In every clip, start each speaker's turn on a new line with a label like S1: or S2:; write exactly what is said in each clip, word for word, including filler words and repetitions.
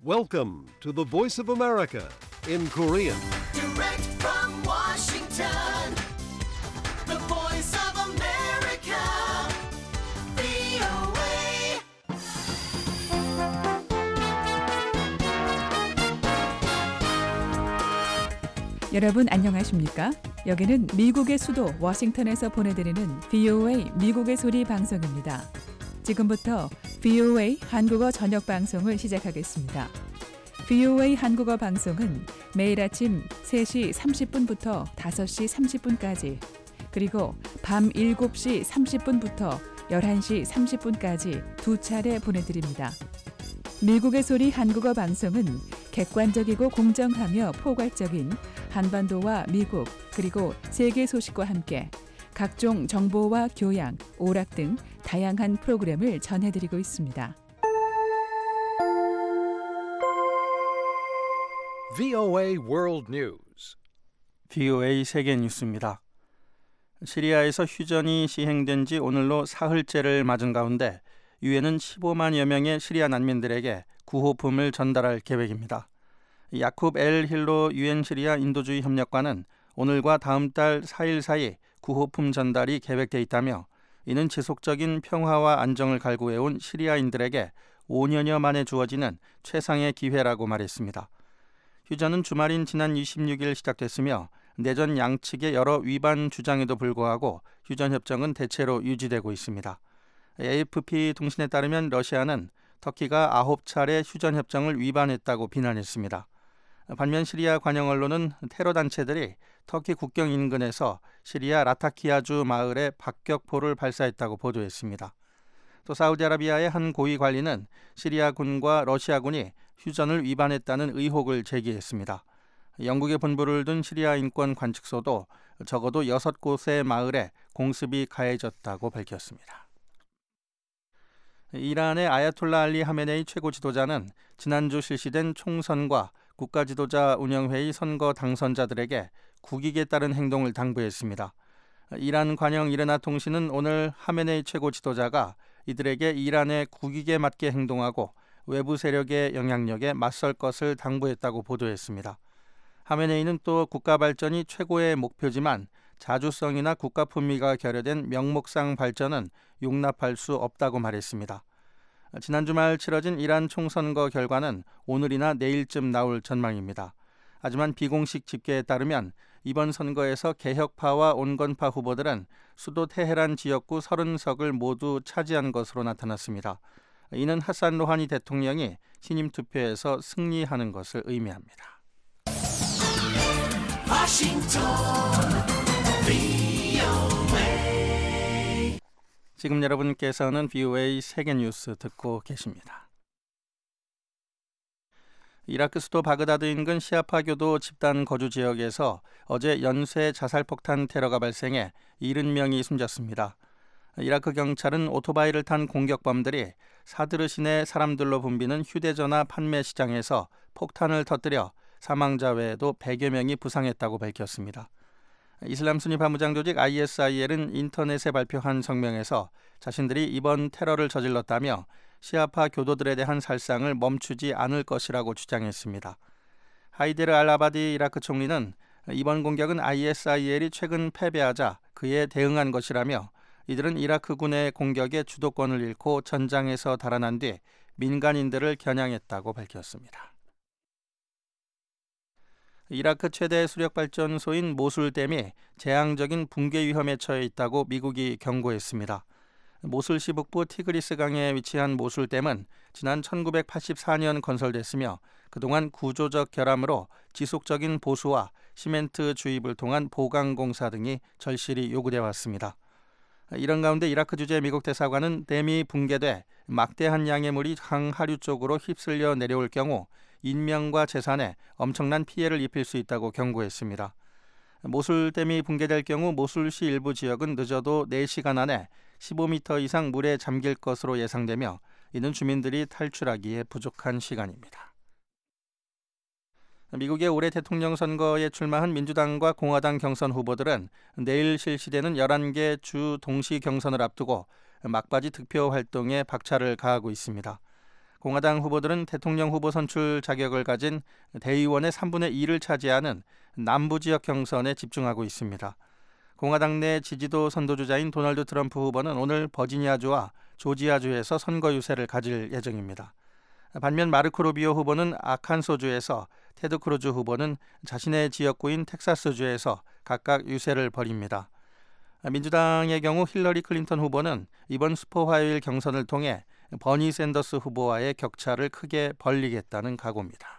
S1: Welcome to the Voice of America in Korean.
S2: Direct from Washington, the Voice of America, 브이오에이.
S3: 여러분 안녕하십니까? 여기는 미국의 수도 워싱턴에서 보내드리는 브이오에이 미국의 소리 방송입니다. 지금부터 브이오에이 한국어 저녁 방송을 시작하겠습니다. 브이오에이 한국어 방송은 매일 아침 세 시 삼십 분부터 다섯 시 삼십 분까지 그리고 밤 일곱 시 삼십 분부터 열한 시 삼십 분까지 두 차례 보내드립니다. 미국의 소리 한국어 방송은 객관적이고 공정하며 포괄적인 한반도와 미국 그리고 세계 소식과 함께 각종 정보와 교양, 오락 등 다양한 프로그램을 전해드리고 있습니다.
S1: 브이오에이 World News.
S4: 브이오에이 세계 뉴스입니다. 시리아에서 휴전이 시행된 지 오늘로 사흘째를 맞은 가운데 유엔은 십오만여 명의 시리아 난민들에게 구호품을 전달할 계획입니다. 야쿱 엘 힐로 유엔 시리아 인도주의 협력관은 오늘과 다음 달 사 일 사이 구호품 전달이 계획돼 있다며 이는 지속적인 평화와 안정을 갈구해온 시리아인들에게 오 년여 만에 주어지는 최상의 기회라고 말했습니다. 휴전은 주말인 지난 이십육 일 시작됐으며 내전 양측의 여러 위반 주장에도 불구하고 휴전 협정은 대체로 유지되고 있습니다. 에이에프피 통신에 따르면 러시아는 터키가 아홉 차례 휴전 협정을 위반했다고 비난했습니다. 반면 시리아 관영 언론은 테러 단체들이 터키 국경 인근에서 시리아 라타키아주 마을에 박격포를 발사했다고 보도했습니다. 또 사우디아라비아의 한 고위 관리는 시리아군과 러시아군이 휴전을 위반했다는 의혹을 제기했습니다. 영국에 본부를 둔 시리아 인권 관측소도 적어도 여섯 곳의 마을에 공습이 가해졌다고 밝혔습니다. 이란의 아야톨라 알리 하메네이 최고 지도자는 지난주 실시된 총선과 국가지도자 운영회의 선거 당선자들에게 국익에 따른 행동을 당부했습니다. 이란 관영 이르나 통신은 오늘 하메네이 최고 지도자가 이들에게 이란의 국익에 맞게 행동하고 외부 세력의 영향력에 맞설 것을 당부했다고 보도했습니다. 하메네이는 또 국가 발전이 최고의 목표지만 자주성이나 국가 품위가 결여된 명목상 발전은 용납할 수 없다고 말했습니다. 지난 주말 치러진 이란 총선거 결과는 오늘이나 내일쯤 나올 전망입니다. 하지만 비공식 집계에 따르면 이번 선거에서 개혁파와 온건파 후보들은 수도 테헤란 지역구 서른 석을 모두 차지한 것으로 나타났습니다. 이는 하산 로하니 대통령이 신임 투표에서 승리하는 것을 의미합니다.
S2: 워싱턴 브이오에이.
S4: 지금 여러분께서는 브이오에이 세계 뉴스 듣고 계십니다. 이라크 수도 바그다드 인근 시아파 교도 집단 거주 지역에서 어제 연쇄 자살폭탄 테러가 발생해 칠십 명이 숨졌습니다. 이라크 경찰은 오토바이를 탄 공격범들이 사드르 시내 사람들로 붐비는 휴대전화 판매 시장에서 폭탄을 터뜨려 사망자 외에도 백여 명이 부상했다고 밝혔습니다. 이슬람 순위 반무장 조직 아이에스아이엘은 인터넷에 발표한 성명에서 자신들이 이번 테러를 저질렀다며 시아파 교도들에 대한 살상을 멈추지 않을 것이라고 주장했습니다. 하이데르 알 아바디 이라크 총리는 이번 공격은 아이에스아이엘이 최근 패배하자 그에 대응한 것이라며 이들은 이라크군의 공격에 주도권을 잃고 전장에서 달아난 뒤 민간인들을 겨냥했다고 밝혔습니다. 이라크 최대 수력발전소인 모술댐이 재앙적인 붕괴 위험에 처해 있다고 미국이 경고했습니다. 모술시 북부 티그리스 강에 위치한 모술댐은 지난 천구백팔십사 년 건설됐으며 그동안 구조적 결함으로 지속적인 보수와 시멘트 주입을 통한 보강 공사 등이 절실히 요구돼 왔습니다. 이런 가운데 이라크 주재 미국 대사관은 댐이 붕괴돼 막대한 양의 물이 강 하류 쪽으로 휩쓸려 내려올 경우 인명과 재산에 엄청난 피해를 입힐 수 있다고 경고했습니다. 모술댐이 붕괴될 경우 모술시 일부 지역은 늦어도 네 시간 안에 십오 미터 이상 물에 잠길 것으로 예상되며 이는 주민들이 탈출하기에 부족한 시간입니다. 미국의 올해 대통령 선거에 출마한 민주당과 공화당 경선 후보들은 내일 실시되는 열한 개 주 동시 경선을 앞두고 막바지 득표 활동에 박차를 가하고 있습니다. 공화당 후보들은 대통령 후보 선출 자격을 가진 대의원의 삼분의 이를 차지하는 남부 지역 경선에 집중하고 있습니다. 공화당 내 지지도 선도주자인 도널드 트럼프 후보는 오늘 버지니아주와 조지아주에서 선거 유세를 가질 예정입니다. 반면 마르코 루비오 후보는 아칸소주에서, 테드 크루즈 후보는 자신의 지역구인 텍사스주에서 각각 유세를 벌입니다. 민주당의 경우 힐러리 클린턴 후보는 이번 슈퍼 화요일 경선을 통해 버니 샌더스 후보와의 격차를 크게 벌리겠다는 각오입니다.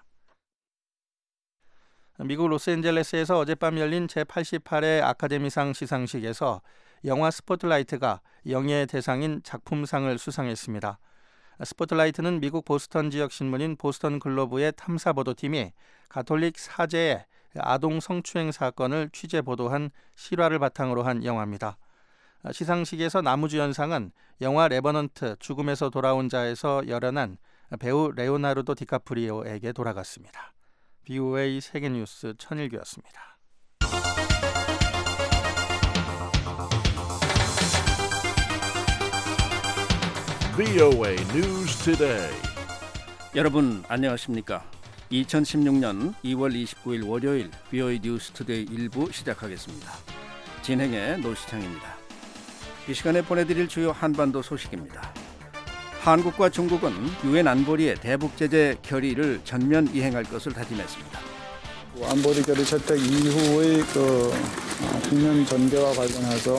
S4: 미국 로스앤젤레스에서 어젯밤 열린 제팔십팔 회 아카데미상 시상식에서 영화 스포트라이트가 영예의 대상인 작품상을 수상했습니다. 스포트라이트는 미국 보스턴 지역 신문인 보스턴 글로브의 탐사보도팀이 가톨릭 사제의 아동 성추행 사건을 취재 보도한 실화를 바탕으로 한 영화입니다. 시상식에서 나무주연상은 영화 레버넌트 죽음에서 돌아온 자에서 열연한 배우 레오나르도 디카프리오에게 돌아갔습니다. 비오에이 세계뉴스 천일규였습니다.
S1: 브이오에이 News Today.
S5: 여러분 안녕하십니까? 이천십육 년 이월 이십구일 월요일 비오에이 뉴스 투데이 일부 시작하겠습니다. 진행의 노시창입니다. 이 시간에 보내드릴 주요 한반도 소식입니다. 한국과 중국은 유엔 안보리의 대북 제재 결의를 전면 이행할 것을 다짐했습니다.
S6: 안보리 결의 채택 이후의 그 국면 전개와 관련해서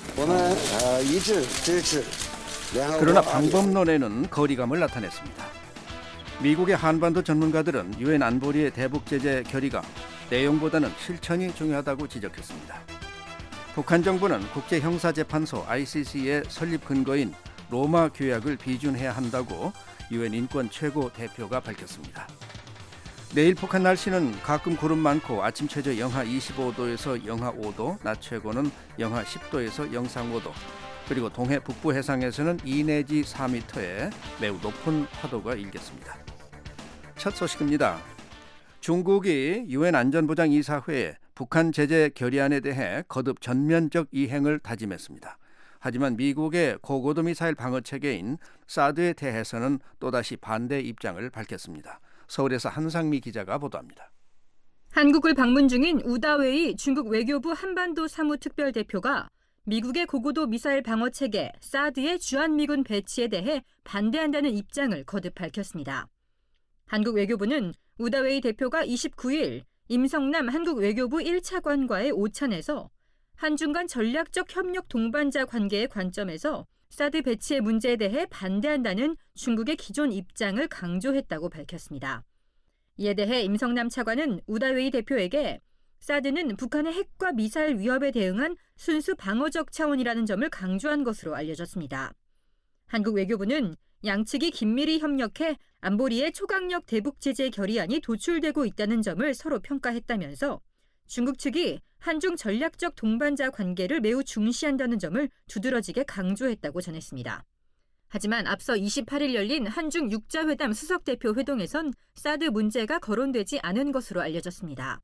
S5: 그러나 방법론에는 거리감을 나타냈습니다. 미국의 한반도 전문가들은 유엔 안보리의 대북 제재 결의가 내용보다는 실천이 중요하다고 지적했습니다. 북한 정부는 국제형사재판소 아이씨씨의 설립 근거인 로마 규약을 비준해야 한다고 유엔 인권 최고 대표가 밝혔습니다. 내일 북한 날씨는 가끔 구름 많고 아침 최저 영하 이십오 도에서 영하 오 도, 낮 최고는 영하 십 도에서 영상 오 도, 그리고 동해 북부 해상에서는 이 내지 사 미터의 매우 높은 파도가 일겠습니다. 첫 소식입니다. 중국이 유엔 안전보장이사회에 북한 제재 결의안에 대해 거듭 전면적 이행을 다짐했습니다. 하지만 미국의 고고도 미사일 방어 체계인 사드에 대해서는 또다시 반대 입장을 밝혔습니다. 서울에서 한상미 기자가 보도합니다.
S7: 한국을 방문 중인 우다웨이 중국 외교부 한반도 사무특별대표가 미국의 고고도 미사일 방어 체계 사드의 주한미군 배치에 대해 반대한다는 입장을 거듭 밝혔습니다. 한국 외교부는 우다웨이 대표가 이십구일 임성남 한국 외교부 일 차관과의 오찬에서 한중 간 전략적 협력 동반자 관계의 관점에서 사드 배치의 문제에 대해 반대한다는 중국의 기존 입장을 강조했다고 밝혔습니다. 이에 대해 임성남 차관은 우다웨이 대표에게 사드는 북한의 핵과 미사일 위협에 대응한 순수 방어적 차원이라는 점을 강조한 것으로 알려졌습니다. 한국 외교부는 양측이 긴밀히 협력해 안보리의 초강력 대북 제재 결의안이 도출되고 있다는 점을 서로 평가했다면서 중국 측이 한중 전략적 동반자 관계를 매우 중시한다는 점을 두드러지게 강조했다고 전했습니다. 하지만 앞서 이십팔일 열린 한중 육자회담 수석대표 회동에선 사드 문제가 거론되지 않은 것으로 알려졌습니다.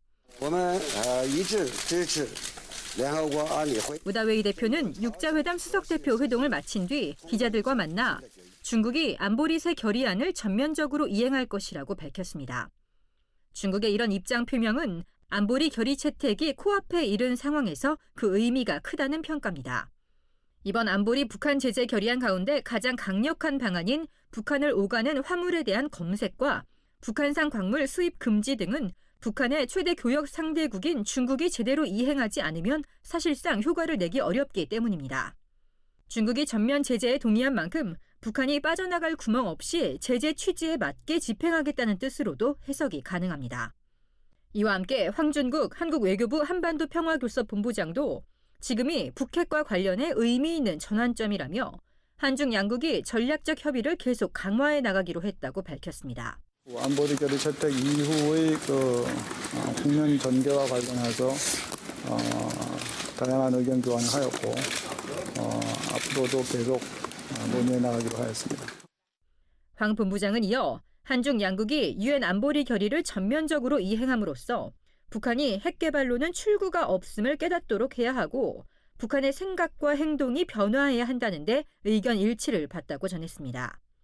S7: 우다웨이 대표는 육자회담 수석대표 회동을 마친 뒤 기자들과 만나 중국이 안보리 새 결의안을 전면적으로 이행할 것이라고 밝혔습니다. 중국의 이런 입장 표명은 안보리 결의 채택이 코앞에 이른 상황에서 그 의미가 크다는 평가입니다. 이번 안보리 북한 제재 결의안 가운데 가장 강력한 방안인 북한을 오가는 화물에 대한 검색과 북한산 광물 수입 금지 등은 북한의 최대 교역 상대국인 중국이 제대로 이행하지 않으면 사실상 효과를 내기 어렵기 때문입니다. 중국이 전면 제재에 동의한 만큼 북한이 빠져나갈 구멍 없이 제재 취지에 맞게 집행하겠다는 뜻으로도 해석이 가능합니다. 이와 함께 황준국 한국 외교부 한반도 평화교섭 본부장도 지금이 북핵과 관련해 의미 있는 전환점이라며 한중 양국이 전략적 협의를 계속 강화해 나가기로 했다고 밝혔습니다.
S6: 안보리 결의 채택 이후의 그 국면 전개와 관련해서 어, 다양한 의견 교환을 하였고 어, 앞으로도 계속 논의해 나가기로 하였습니다.
S7: 황 본부장은 이어 한중 양국이 유엔 안보리 결의를 전면적으로 이행함으로써 북한이 핵 개발로는 출구가 없음을 깨닫도록 해야 하고 북한의 생각과 행동이 변화해야 한다는 데 의견 일치를 봤다고 전했습니다.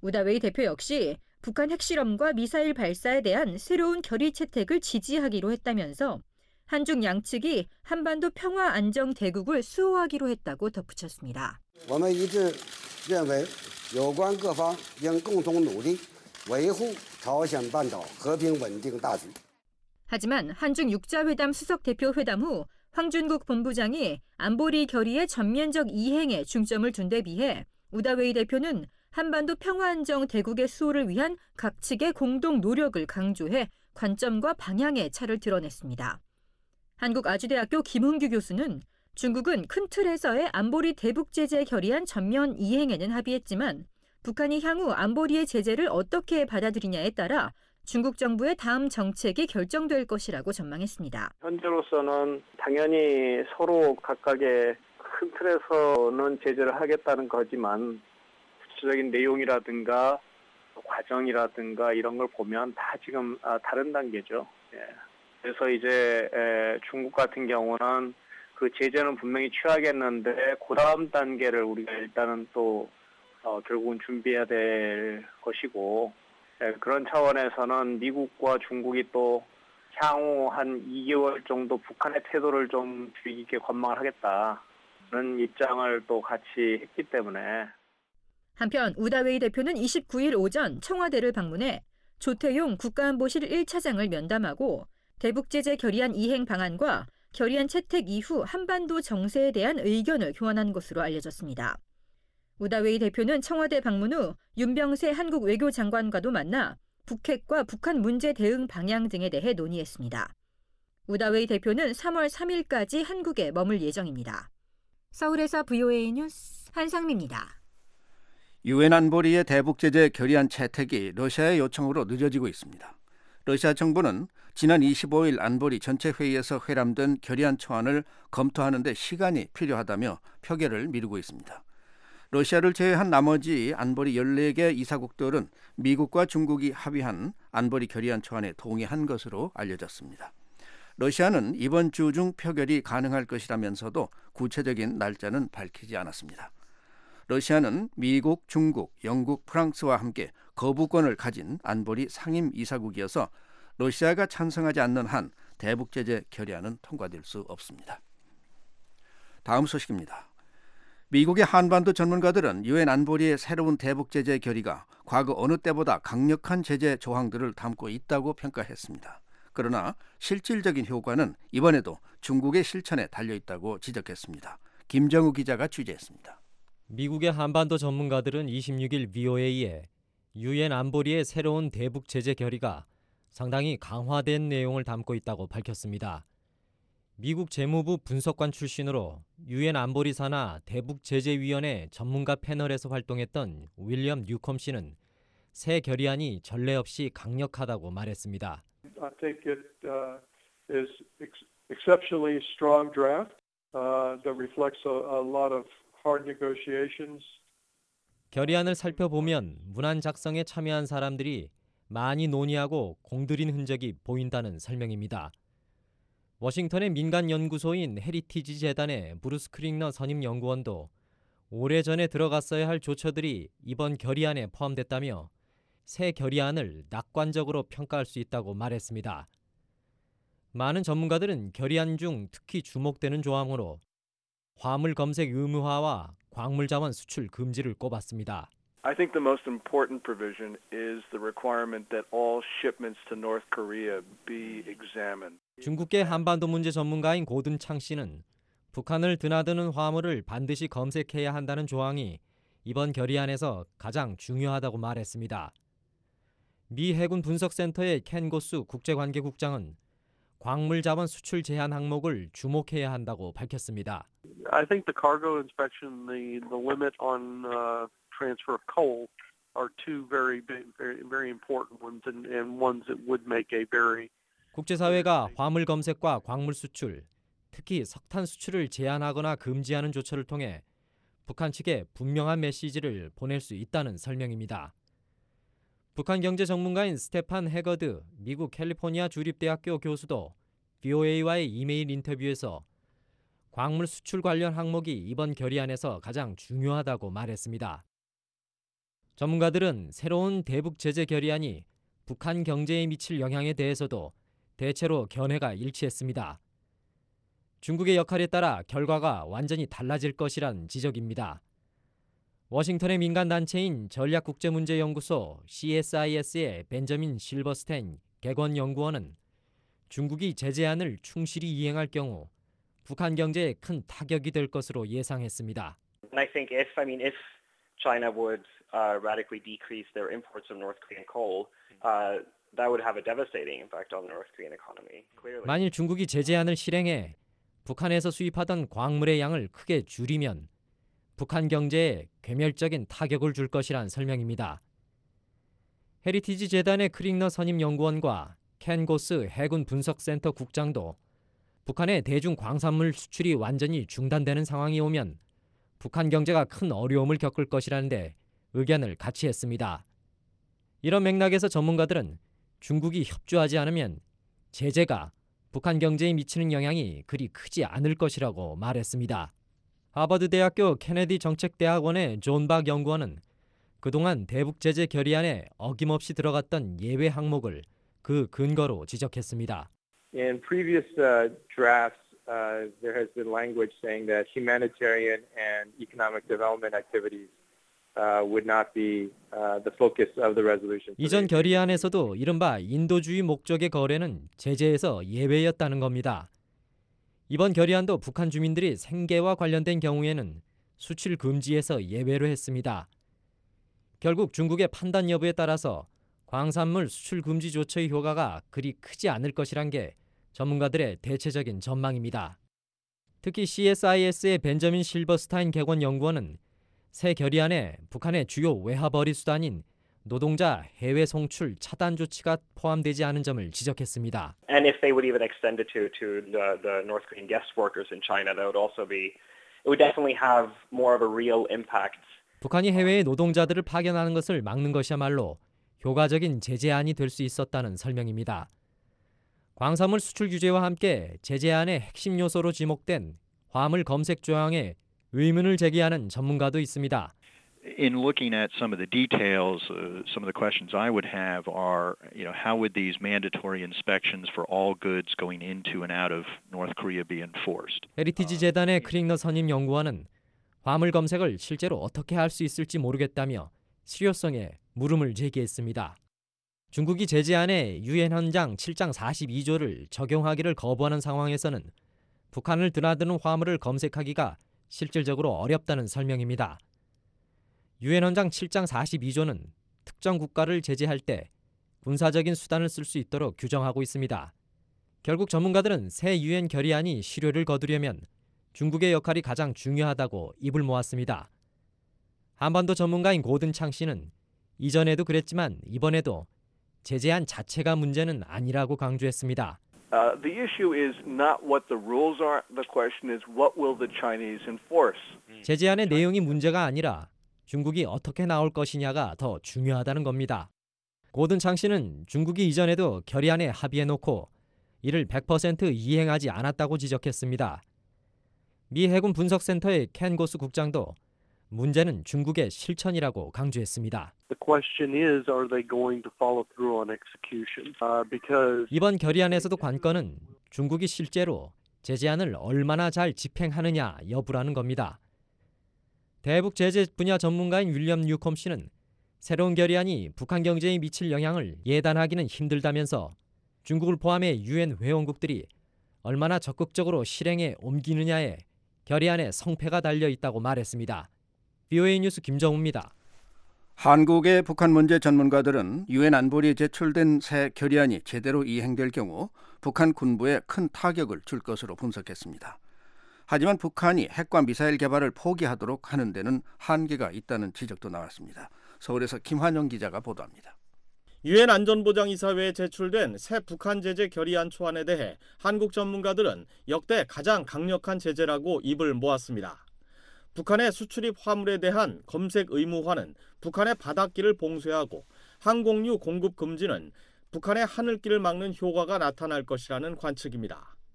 S7: 우다웨이 대표 역시 북한 핵실험과 미사일 발사에 대한 새로운 결의 채택을 지지하기로 했다면서 한중 양측이 한반도 평화 안정 대국을 수호하기로 했다고 덧붙였습니다.
S8: 我们一致认为有关各方应共同努力维护朝鲜半岛和平稳定大局.
S7: 하지만 한중 육자회담 수석 대표 회담 후 황준국 본부장이 안보리 결의의 전면적 이행에 중점을 둔 데 비해 우다웨이 대표는 한반도 평화안정 대국의 수호를 위한 각 측의 공동 노력을 강조해 관점과 방향의 차를 드러냈습니다. 한국아주대학교 김흥규 교수는 중국은 큰 틀에서의 안보리 대북 제재 결의안 전면 이행에는 합의했지만 북한이 향후 안보리의 제재를 어떻게 받아들이냐에 따라 중국 정부의 다음 정책이 결정될 것이라고 전망했습니다.
S9: 현재로서는 당연히 서로 각각의 큰 틀에서는 제재를 하겠다는 거지만 구체적인 내용이라든가 과정이라든가 이런 걸 보면 다 지금 다른 단계죠. 그래서 이제 중국 같은 경우는 그 제재는 분명히 취하겠는데 그 다음 단계를 우리가 일단은 또 어, 결국은 준비해야 될 것이고 예, 그런 차원에서는 미국과 중국이 또 향후 한 이 개월 정도 북한의 태도를 좀 주의 깊게 관망을 하겠다는 입장을 또 같이 했기 때문에.
S7: 한편 우다웨이 대표는 이십구 일 오전 청와대를 방문해 조태용 국가안보실 일 차장을 면담하고 대북제재 결의안 이행 방안과 결의안 채택 이후 한반도 정세에 대한 의견을 교환한 것으로 알려졌습니다. 우다웨이 대표는 청와대 방문 후 윤병세 한국 외교장관과도 만나 북핵과 북한 문제 대응 방향 등에 대해 논의했습니다. 우다웨이 대표는 삼월 삼일까지 한국에 머물 예정입니다. 서울에서 브이오에이 뉴스 한상미입니다.
S5: 유엔 안보리의 대북 제재 결의안 채택이 러시아의 요청으로 늦어지고 있습니다. 러시아 정부는 지난 이십오 일 안보리 전체 회의에서 회람된 결의안 초안을 검토하는 데 시간이 필요하다며 표결을 미루고 있습니다. 러시아를 제외한 나머지 안보리 열네 개 이사국들은 미국과 중국이 합의한 안보리 결의안 초안에 동의한 것으로 알려졌습니다. 러시아는 이번 주 중 표결이 가능할 것이라면서도 구체적인 날짜는 밝히지 않았습니다. 러시아는 미국, 중국, 영국, 프랑스와 함께 거부권을 가진 안보리 상임 이사국이어서 러시아가 찬성하지 않는 한 대북 제재 결의안은 통과될 수 없습니다. 다음 소식입니다. 미국의 한반도 전문가들은 유엔 안보리의 새로운 대북 제재 결의가 과거 어느 때보다 강력한 제재 조항들을 담고 있다고 평가했습니다. 그러나 실질적인 효과는 이번에도 중국의 실천에 달려있다고 지적했습니다. 김정우 기자가 취재했습니다.
S10: 미국의 한반도 전문가들은 이십육 일 브이오에이에 유엔 안보리의 새로운 대북 제재 결의가 상당히 강화된 내용을 담고 있다고 밝혔습니다. 미국 재무부 분석관 출신으로 유엔 안보리 산하 대북제재위원회 전문가 패널에서 활동했던 윌리엄 뉴컴 씨는 새 결의안이 전례 없이 강력하다고 말했습니다.
S11: I think it uh, is exceptionally strong draft uh, that reflects a, a lot of hard negotiations.
S10: 결의안을 살펴보면 문안 작성에 참여한 사람들이 많이 논의하고 공들인 흔적이 보인다는 설명입니다. 워싱턴의 민간 연구소인 헤리티지 재단의 브루스 크링너 선임 연구원도 오래전에 들어갔어야 할 조처들이 이번 결의안에 포함됐다며 새 결의안을 낙관적으로 평가할 수 있다고 말했습니다. 많은 전문가들은 결의안 중 특히 주목되는 조항으로 화물 검색 의무화와 광물 자원 수출 금지를 꼽았습니다.
S12: I think the most important provision is the requirement that all shipments to North Korea be examined.
S10: 중국계 한반도 문제 전문가인 고든창 씨는 북한을 드나드는 화물을 반드시 검색해야 한다는 조항이 이번 결의안에서 가장 중요하다고 말했습니다. 미 해군 분석센터의 켄 고수 국제관계국장은 광물 자원 수출 제한 항목을 주목해야 한다고 밝혔습니다.
S11: I think the cargo inspection, the the limit on uh, transfer of coal are two very big, very very important ones, and, and ones that would make a very
S10: 국제사회가 화물 검색과 광물 수출, 특히 석탄 수출을 제한하거나 금지하는 조처를 통해 북한 측에 분명한 메시지를 보낼 수 있다는 설명입니다. 북한 경제 전문가인 스테판 해거드 미국 캘리포니아 주립대학교 교수도 브이오에이와의 이메일 인터뷰에서 광물 수출 관련 항목이 이번 결의안에서 가장 중요하다고 말했습니다. 전문가들은 새로운 대북 제재 결의안이 북한 경제에 미칠 영향에 대해서도 대체로 견해가 일치했습니다. 중국의 역할에 따라 결과가 완전히 달라질 것이란 지적입니다. 워싱턴의 민간단체인 전략국제문제연구소 씨에스아이에스의 벤저민 실버스텐 객원연구원은 중국이 제재안을 충실히 이행할 경우 북한 경제에 큰 타격이 될 것으로 예상했습니다.
S13: And I think if, I mean, if China would uh, radically decrease their imports of North Korean coal, uh, that would have a devastating effect on the North Korean economy. Clearly.
S10: 만일 중국이 제재안을 실행해 북한에서 수입하던 광물의 양을 크게 줄이면 북한 경제에 괴멸적인 타격을 줄 것이란 설명입니다. 헤리티지 재단의 크릭너 선임 연구원과 켄 고스 해군 분석센터 국장도 북한의 대중 광산물 수출이 완전히 중단되는 상황이 오면 북한 경제가 큰 어려움을 겪을 것이라는데 의견을 같이 했습니다. 이런 맥락에서 전문가들은 중국이 협조하지 않으면 제재가 북한 경제에 미치는 영향이 그리 크지 않을 것이라고 말했습니다. 하버드대학교 케네디 정책대학원의 존 박 연구원은 그동안 대북 제재 결의안에 어김없이 들어갔던 예외 항목을 그 근거로 지적했습니다.
S14: In previous uh, drafts, uh, there has been language saying that humanitarian and economic development activities uh, would not be uh, the focus of the resolution.
S10: 이전 결의안에서도 이른바 인도주의 목적의 거래는 제재에서 예외였다는 겁니다. 이번 결의안도 북한 주민들이 생계와 관련된 경우에는 수출 금지에서 예외로 했습니다. 결국 중국의 판단 여부에 따라서 광산물 수출 금지 조처의 효과가 그리 크지 않을 것이란 게 전문가들의 대체적인 전망입니다. 특히 씨에스아이에스의 벤저민 실버스타인 객원 연구원은 새 결의안에 북한의 주요 외화벌이 수단인 노동자 해외 송출 차단 조치가 포함되지 않은 점을 지적했습니다.
S13: And if they would even extend it to to the, the North Korean guest workers in China, that would also be, it would definitely have more of a real impact.
S10: 북한이 해외의 노동자들을 파견하는 것을 막는 것이야말로 효과적인 제재안이 될 수 있었다는 설명입니다. 광산물 수출 규제와 함께 제재안의 핵심 요소로 지목된 화물 검색 조항에 의문을 제기하는 전문가도 있습니다.
S15: In looking at some of the details, uh, some of the questions I would have are, you know, how would these mandatory inspections for all goods going into and out of North Korea be enforced?
S10: 헤리티지 재단의 크릭너 선임 연구원은 화물 검색을 실제로 어떻게 할 수 있을지 모르겠다며 실효성에 물음을 제기했습니다. 중국이 제재안에 유엔 헌장 칠 장 사십이 조를 적용하기를 거부하는 상황에서는 북한을 드나드는 화물을 검색하기가 실질적으로 어렵다는 설명입니다. 유엔 헌장 칠 장 사십이 조는 특정 국가를 제재할 때 군사적인 수단을 쓸 수 있도록 규정하고 있습니다. 결국 전문가들은 새 유엔 결의안이 실효를 거두려면 중국의 역할이 가장 중요하다고 입을 모았습니다. 한반도 전문가인 고든 창 씨는 이전에도 그랬지만 이번에도 제재안 자체가 문제는 아니라고 강조했습니다.
S12: Uh, the issue is not what the rules are. The question is what will the Chinese enforce?
S10: 제재안의 내용이 문제가 아니라 중국이 어떻게 나올 것이냐가 더 중요하다는 겁니다. 고든 창 씨는 중국이 이전에도 결의안에 합의해놓고 이를 백 퍼센트 이행하지 않았다고 지적했습니다. 미 해군 분석센터의 켄 고스 국장도 문제는 중국의 실천이라고 강조했습니다.
S11: The question is, are they going to follow through on execution? Uh, because
S10: 이번 결의안에서도 관건은 중국이 실제로 제재안을 얼마나 잘 집행하느냐 여부라는 겁니다. 대북 제재 분야 전문가인 윌리엄 뉴컴 씨는 새로운 결의안이 북한 경제에 미칠 영향을 예단하기는 힘들다면서 중국을 포함해 유엔 회원국들이 얼마나 적극적으로 실행에 옮기느냐에 결의안의 성패가 달려 있다고 말했습니다. 비오에이 뉴스 김정우입니다.
S5: 한국의 북한 문제 전문가들은 유엔 안보리에 제출된 새 결의안이 제대로 이행될 경우 북한 군부에 큰 타격을 줄 것으로 분석했습니다. 하지만 북한이 핵과 미사일 개발을 포기하도록 하는 데는 한계가 있다는 지적도 나왔습니다. 서울에서 김환영 기자가 보도합니다.
S16: 유엔 안전보장이사회에 제출된 새 북한 제재 결의안 초안에 대해 한국 전문가들은 역대 가장 강력한 제재라고 입을 모았습니다. 북한의 수출입 화물에 대한 검색 의무화는 북한의 바닷길을 봉쇄하고 항공유 공급 금지는 북한의 하늘길을 막는 효과가 나타날 것이라는 관측입니다.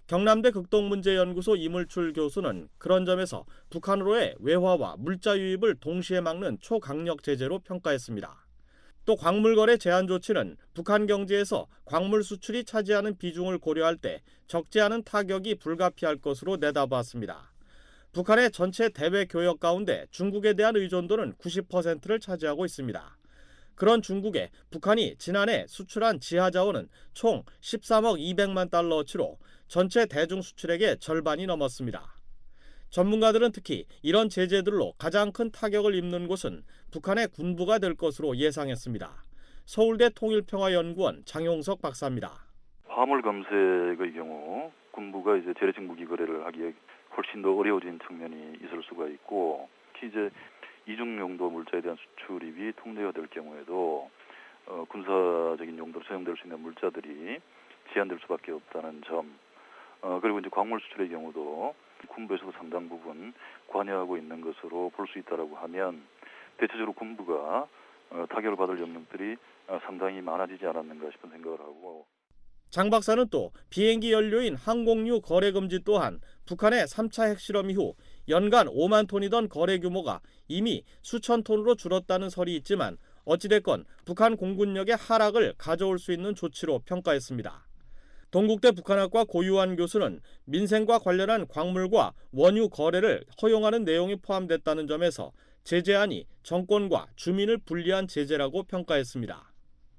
S16: 경남대 극동문제연구소 이물출 교수는 그런 점에서 북한으로의 외화와 물자 유입을 동시에 막는 초강력 제재로 평가했습니다. 또 광물거래 제한 조치는 북한 경제에서 광물 수출이 차지하는 비중을 고려할 때 적지 않은 타격이 불가피할 것으로 내다봤습니다. 북한의 전체 대외 교역 가운데 중국에 대한 의존도는 구십 퍼센트를 차지하고 있습니다. 그런 중국에 북한이 지난해 수출한 지하자원은 총 십삼억 이백만 달러어치로 전체 대중 수출액의 절반이 넘었습니다. 전문가들은 특히 이런 제재들로 가장 큰 타격을 입는 곳은 북한의 군부가 될 것으로 예상했습니다. 서울대 통일평화연구원 장용석 박사입니다.
S17: 화물 검색의 경우 군부가 이제 재래식 무기 거래를 하기에 훨씬 더 어려워진 측면이 있을 수가 있고, 특히 이제 이중 용도 물자에 대한 수출입이 통제가 될 경우에도 어, 군사적인 용도로 사용될 수 있는 물자들이 제한될 수밖에 없다는 점, 어, 그리고 이제 광물 수출의 경우도 군부에서도 상당 부분 관여하고 있는 것으로 볼 수 있다라고 하면 대체적으로 군부가 어, 타격을 받을 영역들이 어, 상당히 많아지지 않았는가 싶은 생각을 하고.
S16: 장 박사는 또 비행기 연료인 항공유 거래 금지 또한 북한의 삼 차 핵실험 이후 연간 오만 톤이던 거래 규모가 이미 수천 톤으로 줄었다는 설이 있지만 어찌됐건 북한 공군력의 하락을 가져올 수 있는 조치로 평가했습니다. 동국대 북한학과 고유한 교수는 민생과 관련한 광물과 원유 거래를 허용하는 내용이 포함됐다는 점에서 제재안이 정권과 주민을 불리한 제재라고 평가했습니다.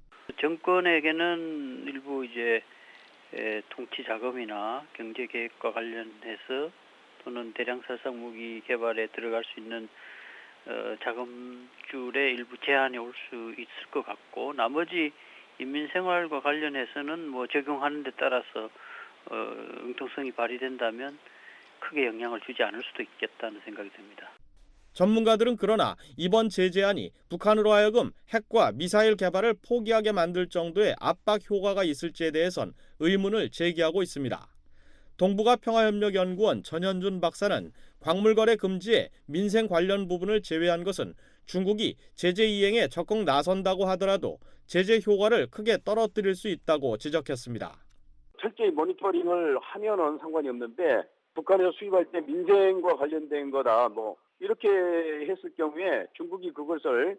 S18: 정권에게는 일부 이제 통치 자금이나 경제 계획과 관련해서 또는 대량 살상 무기 개발에 들어갈 수 있는 자금줄에 일부 제한이 올 수 있을 것 같고, 나머지 인민생활과 관련해서는 뭐 적용하는 데 따라서 어, 융통성이 발휘된다면 크게 영향을 주지 않을 수도 있겠다는 생각이 듭니다.
S16: 전문가들은 그러나 이번 제재안이 북한으로 하여금 핵과 미사일 개발을 포기하게 만들 정도의 압박 효과가 있을지에 대해선 의문을 제기하고 있습니다. 동북아 평화협력연구원 전현준 박사는 광물거래 금지에 민생 관련 부분을 제외한 것은 중국이 제재 이행에 적극 나선다고 하더라도 제재 효과를 크게 떨어뜨릴 수 있다고 지적했습니다.
S19: 철저히 모니터링을 하면은 상관이 없는데 북한에서 수입할 때 민생과 관련된 거다 뭐 이렇게 했을 경우에 중국이 그것을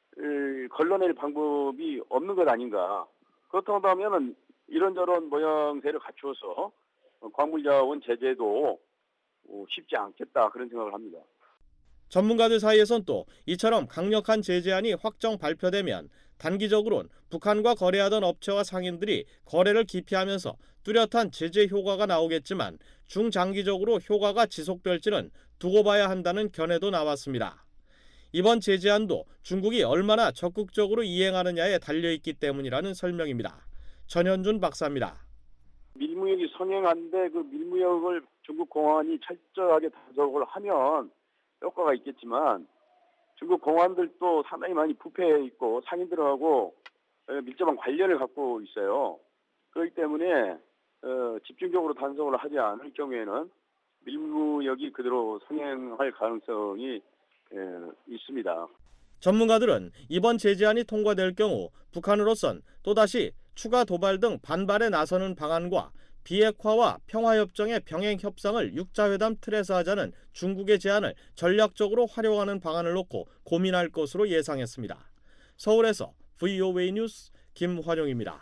S19: 걸러낼 방법이 없는 것 아닌가. 그렇다고 하면은 이런저런 모양새를 갖추어서 광물자원 제재도 쉽지 않겠다 그런 생각을 합니다.
S16: 전문가들 사이에선 또 이처럼 강력한 제재안이 확정 발표되면 단기적으로는 북한과 거래하던 업체와 상인들이 거래를 기피하면서 뚜렷한 제재 효과가 나오겠지만 중장기적으로 효과가 지속될지는 두고 봐야 한다는 견해도 나왔습니다. 이번 제재안도 중국이 얼마나 적극적으로 이행하느냐에 달려있기 때문이라는 설명입니다. 전현준 박사입니다.
S19: 밀무역이 성행한데 그 밀무역을 중국 공안이 철저하게 단속을 하면 효과가 있겠지만 중국 공안들도 상당히 많이 부패해 있고 상인들하고 밀접한 관련을 갖고 있어요. 그렇기 때문에 어, 집중적으로 단속을 하지 않을 경우에는 밀무역이 그대로 성행할 가능성이 에, 있습니다.
S16: 전문가들은 이번 제재안이 통과될 경우 북한으로선 또다시 추가 도발 등 반발에 나서는 방안과 비핵화와 평화협정의 병행 협상을 육자회담 틀에서 하자는 중국의 제안을 전략적으로 활용하는 방안을 놓고 고민할 것으로 예상했습니다. 서울에서 브이오에이 뉴스 김환용입니다.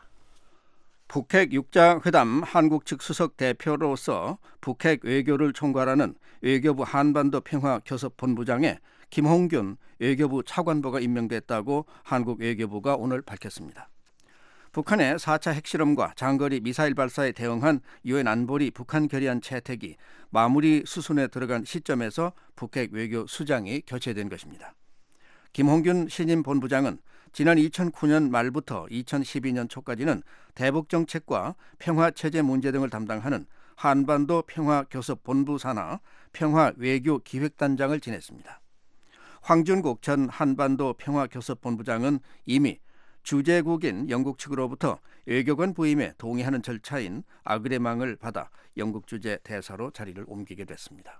S5: 북핵 육자회담 한국 측 수석 대표로서 북핵 외교를 총괄하는 외교부 한반도 평화교섭본부장에 김홍균 외교부 차관보가 임명됐다고 한국 외교부가 오늘 밝혔습니다. 북한의 사 차 핵실험과 장거리 미사일 발사에 대응한 유엔 안보리 북한 결의안 채택이 마무리 수순에 들어간 시점에서 북핵 외교 수장이 교체된 것입니다. 김홍균 신임 본부장은 지난 이천구 년 말부터 이천십이 년 초까지는 대북정책과 평화체제 문제 등을 담당하는 한반도 평화교섭본부 산하 평화외교기획단장을 지냈습니다. 황준국 전 한반도 평화교섭본부장은 이미 주재국인 영국 측으로부터 외교관 부임에 동의하는 절차인 아그레망을 받아 영국 주재 대사로 자리를 옮기게 됐습니다.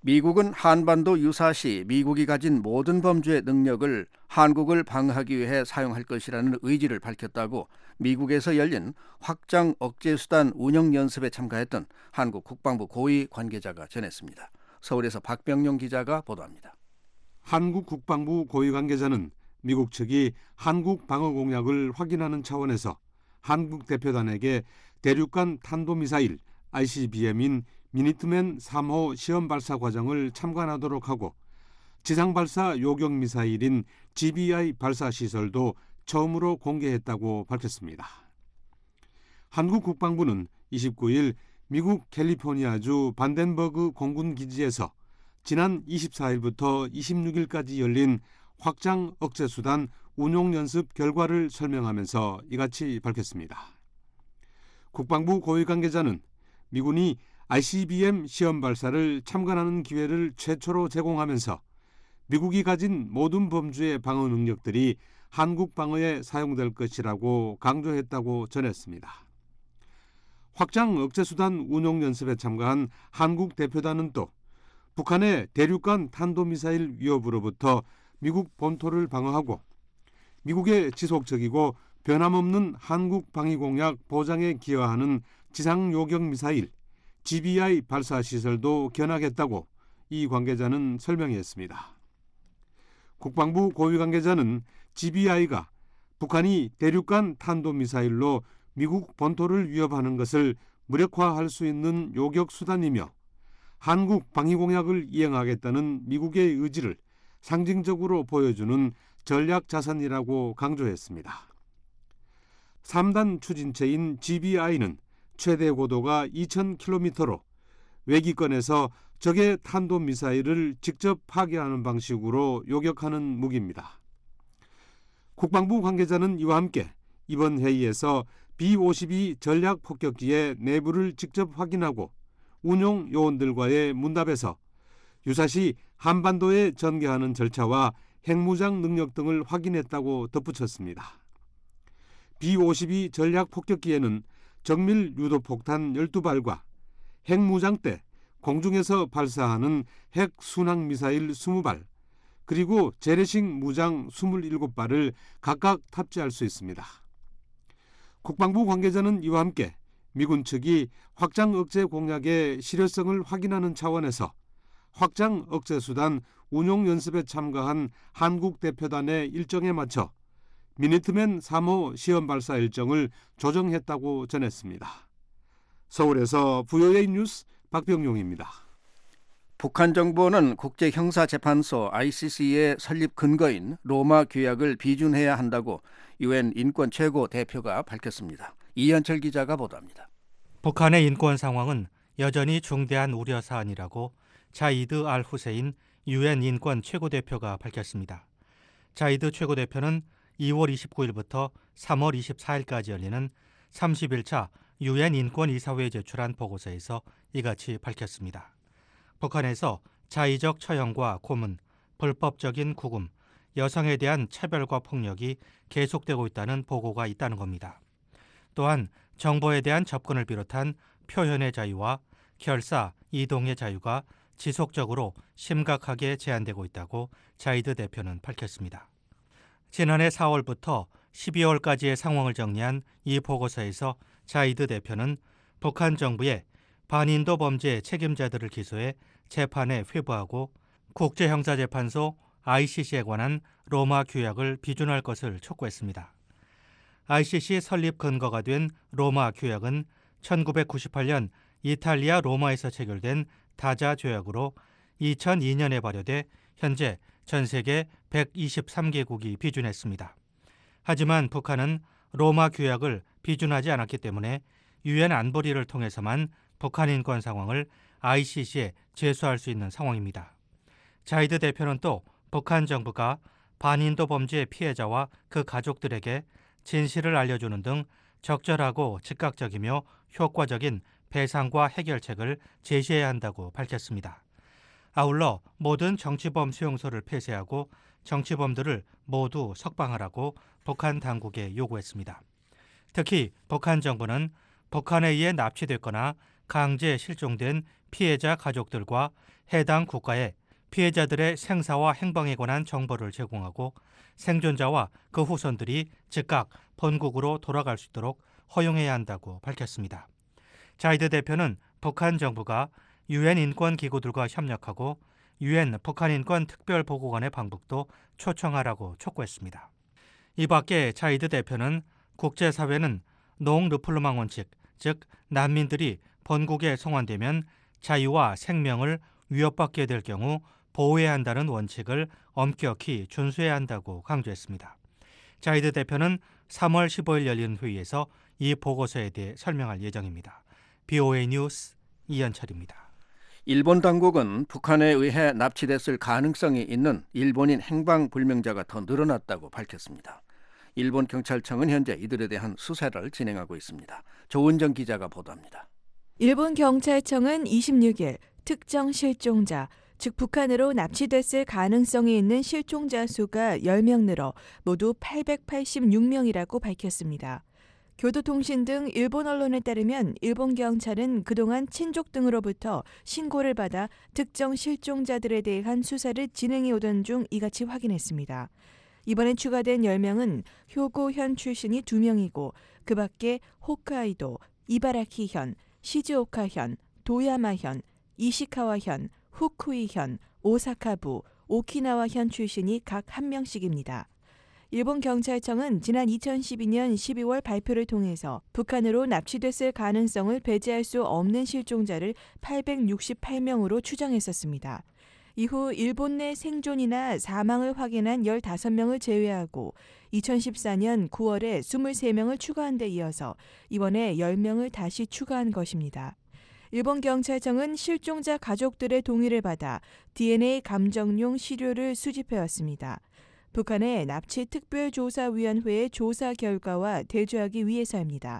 S5: 미국은 한반도 유사시 미국이 가진 모든 범죄 능력을 한국을 방어하기 위해 사용할 것이라는 의지를 밝혔다고 미국에서 열린 확장 억제수단 운영 연습에 참가했던 한국 국방부 고위 관계자가 전했습니다. 서울에서 박병용 기자가 보도합니다.
S20: 한국 국방부 고위 관계자는 미국 측이 한국 방어 공약을 확인하는 차원에서 한국 대표단에게 대륙간 탄도미사일 아이씨비엠인 미니트맨 삼 호 시험 발사 과정을 참관하도록 하고 지상 발사 요격 미사일인 지비아이 발사 시설도 처음으로 공개했다고 밝혔습니다. 한국 국방부는 이십구 일 미국 캘리포니아주 반덴버그 공군 기지에서 지난 이십사 일부터 이십육 일까지 열린 확장 억제 수단 운용 연습 결과를 설명하면서 이같이 밝혔습니다. 국방부 고위 관계자는 미군이 아이씨비엠 시험 발사를 참관하는 기회를 최초로 제공하면서 미국이 가진 모든 범주의 방어 능력들이 한국 방어에 사용될 것이라고 강조했다고 전했습니다. 확장 억제수단 운용 연습에 참가한 한국 대표단은 또 북한의 대륙간 탄도미사일 위협으로부터 미국 본토를 방어하고 미국의 지속적이고 변함없는 한국 방위 공약 보장에 기여하는 지상 요격 미사일 지비아이 발사 시설도 견학했다고 이 관계자는 설명했습니다. 국방부 고위 관계자는 지비아이가 북한이 대륙간 탄도미사일로 미국 본토를 위협하는 것을 무력화할 수 있는 요격 수단이며 한국 방위 공약을 이행하겠다는 미국의 의지를 상징적으로 보여주는 전략 자산이라고 강조했습니다. 삼 단 추진체인 지비아이는 최대 고도가 이천 킬로미터로 외기권에서 적의 탄도미사일을 직접 파괴하는 방식으로 요격하는 무기입니다. 국방부 관계자는 이와 함께 이번 회의에서 비 오십이 전략 폭격기의 내부를 직접 확인하고 운용 요원들과의 문답에서 유사시 한반도에 전개하는 절차와 핵무장 능력 등을 확인했다고 덧붙였습니다. 비 오십이 전략 폭격기에는 정밀 유도폭탄 열두 발과 핵무장 때 공중에서 발사하는 핵 순항 미사일 이십 발, 그리고 재래식 무장 이십칠 발을 각각 탑재할 수 있습니다. 국방부 관계자는 이와 함께 미군 측이 확장 억제 공약의 실효성을 확인하는 차원에서 확장 억제 수단 운용 연습에 참가한 한국 대표단의 일정에 맞춰 미니트맨 삼 호 시험 발사 일정을 조정했다고 전했습니다. 서울에서 브이오에이 뉴스 박병용입니다.
S5: 북한 정부는 국제형사재판소 아이씨씨의 설립 근거인 로마 규약을 비준해야 한다고 유엔 인권 최고 대표가 밝혔습니다. 이현철 기자가 보도합니다.
S4: 북한의 인권 상황은 여전히 중대한 우려 사안이라고 자이드 알 후세인 유엔 인권 최고 대표가 밝혔습니다. 자이드 최고 대표는 이월 이십구일부터 삼월 이십사일까지 열리는 삼십일 차 유엔 인권이사회에 제출한 보고서에서 이같이 밝혔습니다. 북한에서 자의적 처형과 고문, 불법적인 구금, 여성에 대한 차별과 폭력이 계속되고 있다는 보고가 있다는 겁니다. 또한 정보에 대한 접근을 비롯한 표현의 자유와 결사, 이동의 자유가 지속적으로 심각하게 제한되고 있다고 자이드 대표는 밝혔습니다. 지난해 사월부터 십이월까지의 상황을 정리한 이 보고서에서 자이드 대표는 북한 정부의 반인도 범죄 책임자들을 기소해 재판에 회부하고 국제형사재판소 아이씨씨에 관한 로마 규약을 비준할 것을 촉구했습니다. 아이씨씨 설립 근거가 된 로마 규약은 천구백구십팔년 이탈리아 로마에서 체결된 다자 조약으로 이천이년에 발효돼 현재 전 세계 백이십삼 개국이 비준했습니다. 하지만 북한은 로마 규약을 비준하지 않았기 때문에 유엔 안보리를 통해서만 북한 인권 상황을 아이씨씨에 제소할 수 있는 상황입니다. 자이드 대표는 또 북한 정부가 반인도 범죄 피해자와 그 가족들에게 진실을 알려주는 등 적절하고 즉각적이며 효과적인 배상과 해결책을 제시해야 한다고 밝혔습니다. 아울러 모든 정치범 수용소를 폐쇄하고 정치범들을 모두 석방하라고 북한 당국에 요구했습니다. 특히 북한 정부는 북한에 의해 납치됐거나 강제 실종된 피해자 가족들과
S21: 해당 국가에 피해자들의 생사와 행방에 관한 정보를 제공하고 생존자와 그 후손들이 즉각 본국으로 돌아갈 수 있도록 허용해야 한다고 밝혔습니다. 자이드 대표는 북한 정부가 유엔 인권기구들과 협력하고 유엔 북한인권 특별보고관의 방북도 초청하라고 촉구했습니다. 이 밖에 자이드 대표는 국제사회는 농 르플루망 원칙, 즉 난민들이 본국에 송환되면 자유와 생명을 위협받게 될 경우 보호해야 한다는 원칙을 엄격히 준수해야 한다고 강조했습니다. 자이드 대표는 삼월 십오일 열린 회의에서 이 보고서에 대해 설명할 예정입니다. 비오에이 뉴스 이현철입니다.
S5: 일본 당국은 북한에 의해 납치됐을 가능성이 있는 일본인 행방불명자가 더 늘어났다고 밝혔습니다. 일본 경찰청은 현재 이들에 대한 수사를 진행하고 있습니다. 조은정 기자가 보도합니다.
S22: 일본 경찰청은 이십육일 특정 실종자, 즉 북한으로 납치됐을 가능성이 있는 실종자 수가 열 명 늘어 모두 팔백팔십육 명이라고 밝혔습니다. 교도통신 등 일본 언론에 따르면 일본 경찰은 그동안 친족 등으로부터 신고를 받아 특정 실종자들에 대한 수사를 진행해 오던 중 이같이 확인했습니다. 이번에 추가된 열 명은 효고현 출신이 두 명이고 그 밖에 홋카이도, 이바라키현, 시즈오카현, 도야마현, 이시카와현, 후쿠이현, 오사카부, 오키나와현 출신이 각 한 명씩입니다. 일본 경찰청은 지난 이천십이년 십이월 발표를 통해서 북한으로 납치됐을 가능성을 배제할 수 없는 실종자를 팔백육십팔 명으로 추정했었습니다. 이후 일본 내 생존이나 사망을 확인한 열다섯 명을 제외하고 이천십사년 구월에 이십삼 명을 추가한 데 이어서 이번에 열 명을 다시 추가한 것입니다. 일본 경찰청은 실종자 가족들의 동의를 받아 디엔에이 감정용 시료를 수집해왔습니다. 북한의 납치특별조사위원회의 조사 결과와 대조하기 위해서입니다.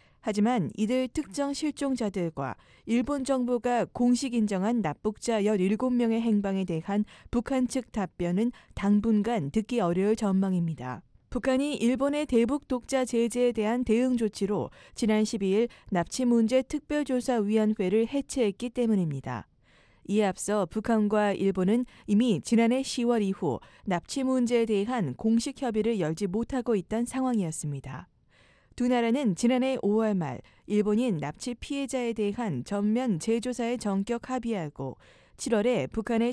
S22: 하지만 이들 특정 실종자들과 일본 정부가 공식 인정한 납북자 열일곱 명의 행방에 대한 북한 측 답변은 당분간 듣기 어려울 전망입니다. 북한이 일본의 대북 독자 제재에 대한 대응 조치로 지난 십이일 납치문제 특별조사위원회를 해체했기 때문입니다. 이에 앞서 북한과 일본은 이미 지난해 시월 이후 납치 문제에 대한 공식 협의를 열지 못하고 있던 상황이었습니다. 두 나라는 지난해 오월 말 일본인 납치 피해자에 대한 전면 재조사에 전격 합의하고 칠월에 북한의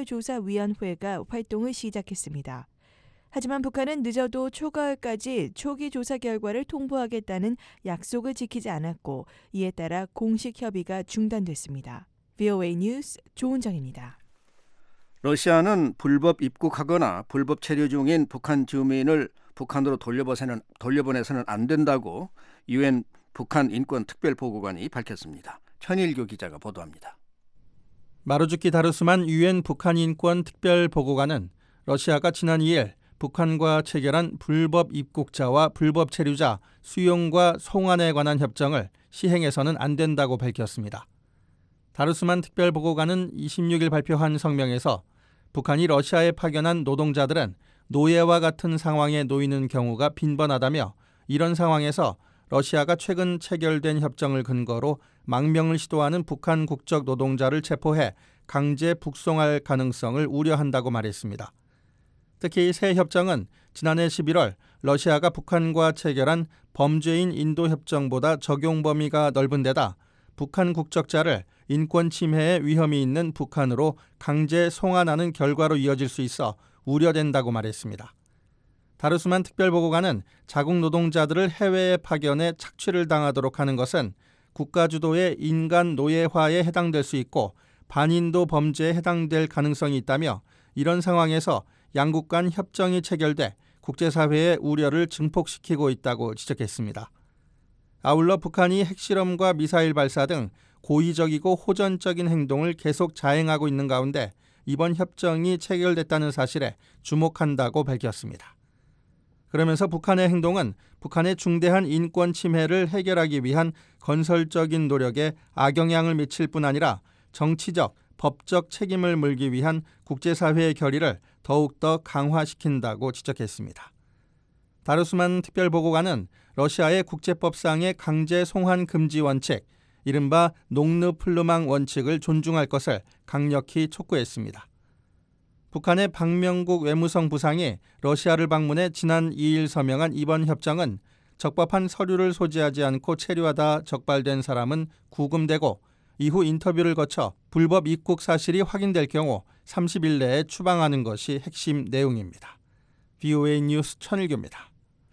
S22: 특별조사위원회가 활동을 시작했습니다. 하지만 북한은 늦어도 초가을까지 초기 조사 결과를 통보하겠다는 약속을 지키지 않았고 이에 따라 공식 협의가 중단됐습니다. 비오에이 뉴스 조은정입니다.
S5: 러시아는 불법 입국하거나 불법 체류 중인 북한 주민을 북한으로 돌려보내서는, 돌려보내서는 안 된다고 유엔 북한 인권 특별보고관이 밝혔습니다. 천일교 기자가 보도합니다.
S4: 마루주키 다르수만 유엔 북한 인권 특별보고관은 러시아가 지난 이일 북한과 체결한 불법 입국자와 불법 체류자 수용과 송환에 관한 협정을 시행해서는 안 된다고 밝혔습니다. 다르수만 특별보고관은 이십육일 발표한 성명에서 북한이 러시아에 파견한 노동자들은 노예와 같은 상황에 놓이는 경우가 빈번하다며 이런 상황에서 러시아가 최근 체결된 협정을 근거로 망명을 시도하는 북한 국적 노동자를 체포해 강제 북송할 가능성을 우려한다고 말했습니다. 특히 새 협정은 지난해 십일월 러시아가 북한과 체결한 범죄인 인도 협정보다 적용 범위가 넓은 데다 북한 국적자를 인권 침해의 위험이 있는 북한으로 강제 송환하는 결과로 이어질 수 있어 우려된다고 말했습니다. 다르수만 특별보고관은 자국 노동자들을 해외에 파견해 착취를 당하도록 하는 것은 국가 주도의 인간 노예화에 해당될 수 있고 반인도 범죄에 해당될 가능성이 있다며 이런 상황에서 양국 간 협정이 체결돼 국제사회의 우려를 증폭시키고 있다고 지적했습니다. 아울러 북한이 핵실험과 미사일 발사 등 고의적이고 호전적인 행동을 계속 자행하고 있는 가운데 이번 협정이 체결됐다는 사실에 주목한다고 밝혔습니다. 그러면서 북한의 행동은 북한의 중대한 인권 침해를 해결하기 위한 건설적인 노력에 악영향을 미칠 뿐 아니라 정치적, 법적 책임을 물기 위한 국제사회의 결의를 더욱더 강화시킨다고 지적했습니다. 다르수만 특별보고관은 러시아의 국제법상의 강제 송환 금지 원칙, 이른바 농르플루망 원칙을 존중할 것을 강력히 촉구했습니다. 북한의 박명국 외무성 부상이 러시아를 방문해 지난 이 일 서명한 이번 협정은 적법한 서류를 소지하지 않고 체류하다 적발된 사람은 구금되고 이후 인터뷰를 거쳐 불법 입국 사실이 확인될 경우 삼십 일 내에 추방하는 것이 핵심 내용입니다. 브이오에이 뉴스 천일규입니다.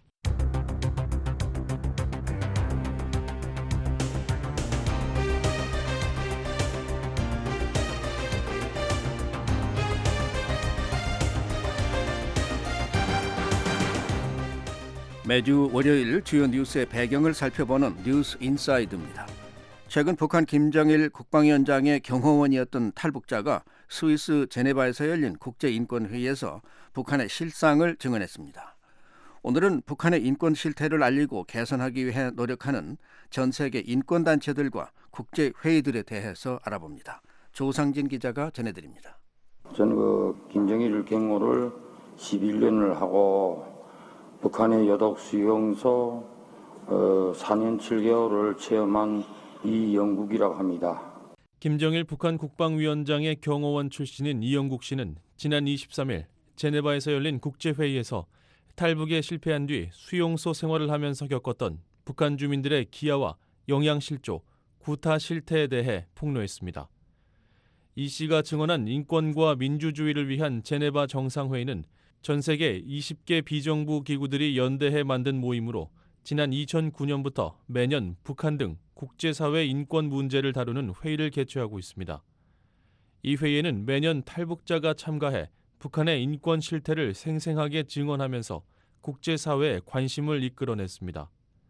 S5: 매주 월요일 주요 뉴스의 배경을 살펴보는 뉴스 인사이드입니다. 최근 북한 김정일 국방위원장의 경호원이었던 탈북자가 스위스 제네바에서 열린 국제인권회의에서 북한의 실상을 증언했습니다. 오늘은 북한의 인권 실태를 알리고 개선하기 위해 노력하는 전 세계 인권단체들과 국제회의들에 대해서 알아봅니다. 조상진 기자가 전해드립니다.
S2: 저는 그 김정일 경호를 십일 년을 하고 북한의 여독 수용소 어, 사 년 칠 개월을 체험한 이영국이라고 합니다.
S3: 김정일 북한 국방위원장의 경호원 출신인 이영국 씨는 지난 이십삼 일 제네바에서 열린 국제회의에서 탈북에 실패한 뒤 수용소 생활을 하면서 겪었던 북한 주민들의 기아와 영양실조, 구타 실태에 대해 폭로했습니다. 이 씨가 증언한 인권과 민주주의를 위한 제네바 정상회의는 전 세계 이십 개 비정부 기구들이 연대해 만든 모임으로 지난 이천구 년부터 매년 북한 등 국제사회 인권 문제를 다루는 회의를 개최하고 있습니다. 이 회의에는 매년 탈북자가 참가해 북한의 인권 실태를 생생하게 증언하면서 국제사회에 관심을 이끌어냈습니다.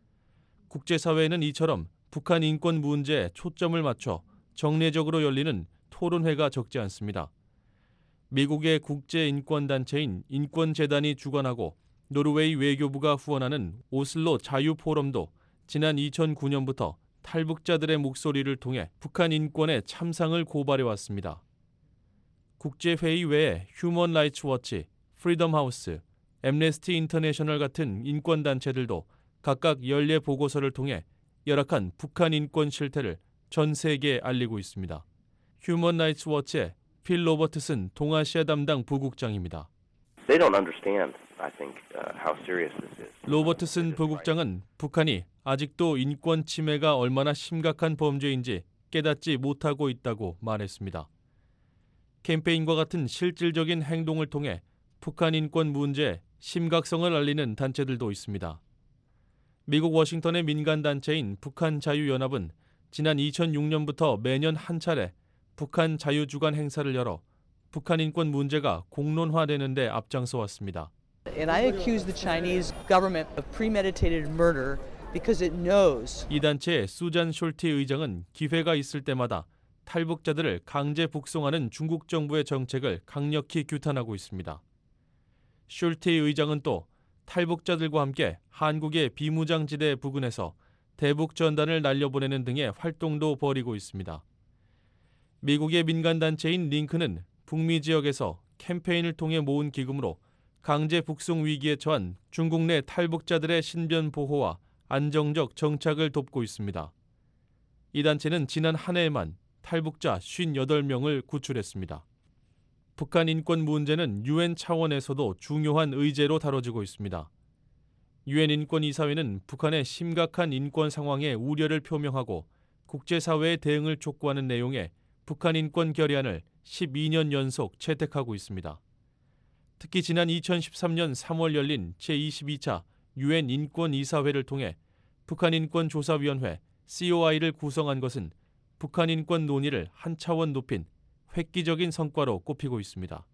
S3: 국제사회에는 이처럼 북한 인권 문제에 초점을 맞춰 정례적으로 열리는 토론회가 적지 않습니다. 미국의 국제인권단체인 인권재단이 주관하고 노르웨이 외교부가 후원하는 오슬로 자유포럼도 지난 이천구 년부터 탈북자들의 목소리를 통해 북한 인권의 참상을 고발해왔습니다. 국제회의 외에 휴먼 라이츠 워치, 프리덤 하우스, 앰네스티 인터내셔널 같은 인권단체들도 각각 연례 보고서를 통해 열악한 북한 인권 실태를 전 세계에 알리고 있습니다. 휴먼 라이츠 워치의 필 로버트슨 동아시아 담당 부국장입니다.
S23: They don't understand, I think, uh, how serious this is.
S3: 로버트슨 부국장은 북한이 아직도 인권 침해가 얼마나 심각한 범죄인지 깨닫지 못하고 있다고 말했습니다. 캠페인과 같은 실질적인 행동을 통해 북한 인권 문제의 심각성을 알리는 단체들도 있습니다. 미국 워싱턴의 민간단체인 북한자유연합은 지난 이천육 년부터 매년 한 차례 북한 자유주간 행사를 열어 북한 인권 문제가 공론화되는 데 앞장서 왔습니다.
S24: And I accuse the Chinese government of premeditated murder because it knows.
S3: 이 단체의 수잔 숄티 의장은 기회가 있을 때마다 탈북자들을 강제 북송하는 중국 정부의 정책을 강력히 규탄하고 있습니다. 숄티 의장은 또 탈북자들과 함께 한국의 비무장지대 부근에서 대북 전단을 날려보내는 등의 활동도 벌이고 있습니다. 미국의 민간단체인 링크는 북미 지역에서 캠페인을 통해 모은 기금으로 강제 북송 위기에 처한 중국 내 탈북자들의 신변 보호와 안정적 정착을 돕고 있습니다. 이 단체는 지난 한 해에만 탈북자 오십팔 명을 구출했습니다. 북한 인권 문제는 유엔 차원에서도 중요한 의제로 다뤄지고 있습니다. 유엔 인권이사회는 북한의 심각한 인권 상황에 우려를 표명하고 국제사회의 대응을 촉구하는 내용의 북한 인권 결의안을 십이 년 연속 채택하고 있습니다. 특히 지난 이천십삼 년 삼월 열린 제이십이 차 유엔 인권이사회를 통해 북한인권조사위원회 씨오아이를 구성한 것은 북한 인권 논의를 한 차원 높인 획기적인 성과로 꼽히고 있습니다.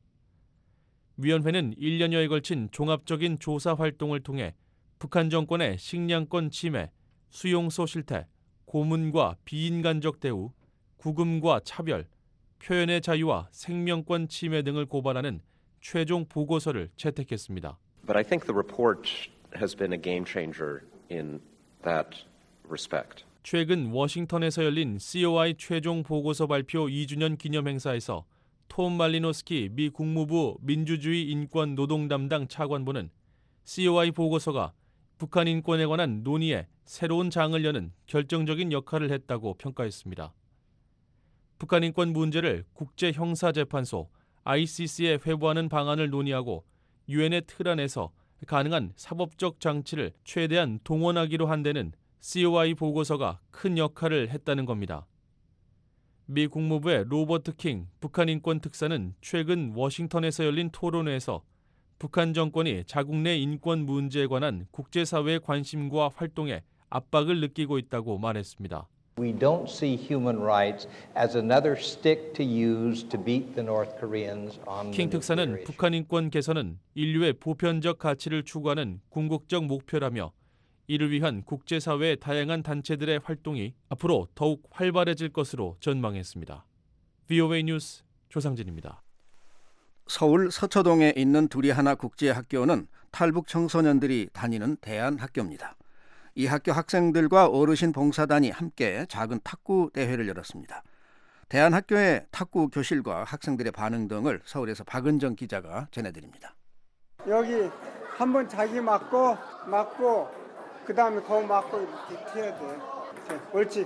S3: 위원회는 일 년여에 걸친 종합적인 조사 활동을 통해 북한 정권의 식량권 침해, 수용소 실태, 고문과 비인간적 대우, 구금과 차별, 표현의 자유와 생명권 침해 등을 고발하는 최종 보고서를 채택했습니다.
S25: But I think the report has been a game changer in that respect.
S3: 최근 워싱턴에서 열린 씨오아이 최종 보고서 발표 이 주년 기념 행사에서 톰 말리노스키 미 국무부 민주주의 인권 노동 담당 차관보는 씨오아이 보고서가 북한 인권에 관한 논의에 새로운 장을 여는 결정적인 역할을 했다고 평가했습니다. 북한 인권 문제를 국제형사재판소 아이씨씨에 회부하는 방안을 논의하고 유엔의 틀 안에서 가능한 사법적 장치를 최대한 동원하기로 한 데는 씨오아이 보고서가 큰 역할을 했다는 겁니다. 미 국무부의 로버트 킹 북한 인권 특사는 최근 워싱턴에서 열린 토론회에서 북한 정권이 자국 내 인권 문제에 관한 국제사회의 관심과 활동에 압박을 느끼고 있다고 말했습니다.
S1: We don't see human rights as another stick to use to beat the North Koreans on the
S3: 킹 특사는 북한 인권 개선은 인류의 보편적 가치를 추구하는 궁극적 목표라며 이를 위한 국제사회의 다양한 단체들의 활동이 앞으로 더욱 활발해질 것으로 전망했습니다. 브이오에이 뉴스 조상진입니다.
S5: 서울 서초동에 있는 두리하나 국제학교는 탈북 청소년들이 다니는 대안학교입니다. 이 학교 학생들과 어르신 봉사단이 함께 작은 탁구 대회를 열었습니다. 대안학교의 탁구 교실과 학생들의 반응 등을 서울에서 박은정 기자가 전해드립니다.
S6: 여기 한번 자기 맞고 맞고 그 다음에 거기 맞고 이렇게 튀어야 돼. 옳지.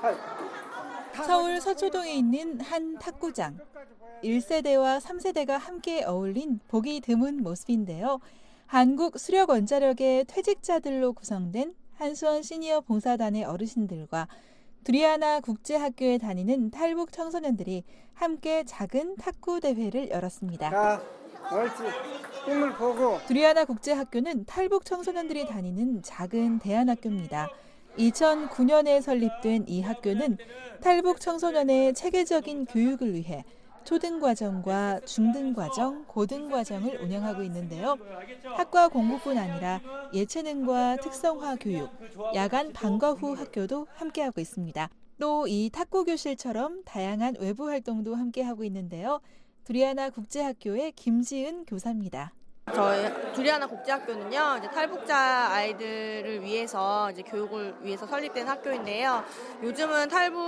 S7: 서울 서초동에 있는 한 탁구장. 일 세대와 삼 세대가 함께 어울린 보기 드문 모습인데요. 한국 수력원자력의 퇴직자들로 구성된 한수원 시니어 봉사단의 어르신들과 두리아나 국제학교에 다니는 탈북 청소년들이 함께 작은 탁구 대회를 열었습니다.
S6: 자, 옳지. 힘을 보고.
S7: 두리아나 국제학교는 탈북 청소년들이 다니는 작은 대안학교입니다. 이천구 년에 설립된 이 학교는 탈북 청소년의 체계적인 교육을 위해 초등과정과 중등과정, 고등과정을 운영하고 있는데요. 학과 공부뿐 아니라 예체능과 특성화 교육, 야간 방과 후 학교도 함께하고 있습니다. 또 이 탁구 교실처럼 다양한 외부 활동도 함께하고 있는데요. 두리아나 국제학교의 김지은 교사입니다.
S8: 저희 두리아나 국제학교는요, 이제 탈북자 아이들을 위해서 이제 교육을 위해서 설립된 학교인데요. 요즘은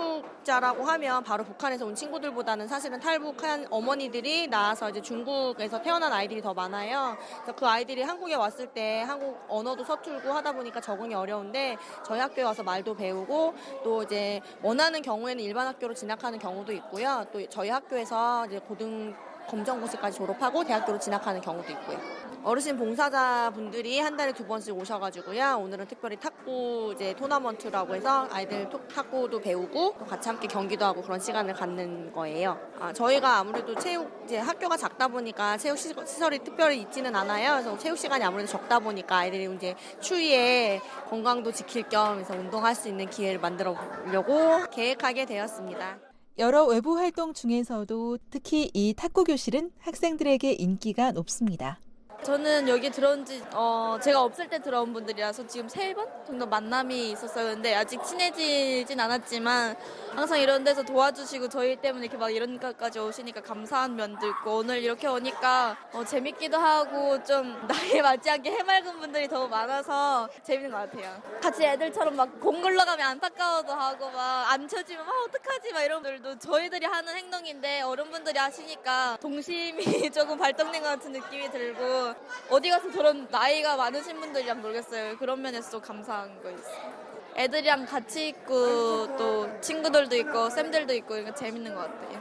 S8: 탈북자라고 하면 바로 북한에서 온 친구들보다는 사실은 탈북한 어머니들이 나와서 이제 중국에서 태어난 아이들이 더 많아요. 그래서 그 아이들이 한국에 왔을 때 한국 언어도 서툴고 하다 보니까 적응이 어려운데 저희 학교에 와서 말도 배우고 또 이제 원하는 경우에는 일반 학교로 진학하는 경우도 있고요. 또 저희 학교에서 이제 고등 검정고시까지 졸업하고 대학교로 진학하는 경우도 있고요. 어르신 봉사자분들이 한 달에 두 번씩 오셔가지고요. 오늘은 특별히 탁구 이제 토너먼트라고 해서 아이들 탁구도 배우고 또 같이 함께 경기도 하고 그런 시간을 갖는 거예요. 아, 저희가 아무래도 체육 이제 학교가 작다 보니까 체육 시설이 특별히 있지는 않아요. 그래서 체육 시간이 아무래도 적다 보니까 아이들이 이제 추위에 건강도 지킬 겸 해서 운동할 수 있는 기회를 만들어 보려고 계획하게 되었습니다.
S7: 여러 외부 활동 중에서도 특히 이 탁구 교실은 학생들에게 인기가 높습니다.
S9: 저는 여기 들어온 지 어, 제가 없을 때 들어온 분들이라서 지금 세 번 정도 만남이 있었어요. 근데 아직 친해지진 않았지만 항상 이런 데서 도와주시고 저희 때문에 이렇게 막 이런 것까지 오시니까 감사한 면도 있고 오늘 이렇게 오니까 어, 재밌기도 하고 좀 나이에 맞지 않게 해맑은 분들이 더 많아서 재밌는 것 같아요. 같이 애들처럼 막 공 굴러가면 안타까워도 하고 막 안 쳐지면 막 어떡하지 막 이런 분들도 저희들이 하는 행동인데 어른분들이 하시니까 동심이 조금 발동된 것 같은 느낌이 들고 어디 가서 저런 나이가 많으신 분들이랑 놀겠어요. 그런 면에서 좀 감사한 거 있어요. 애들이랑 같이 있고 또 친구들도 있고 쌤들도 있고 그러니까 재밌는 것 같아요.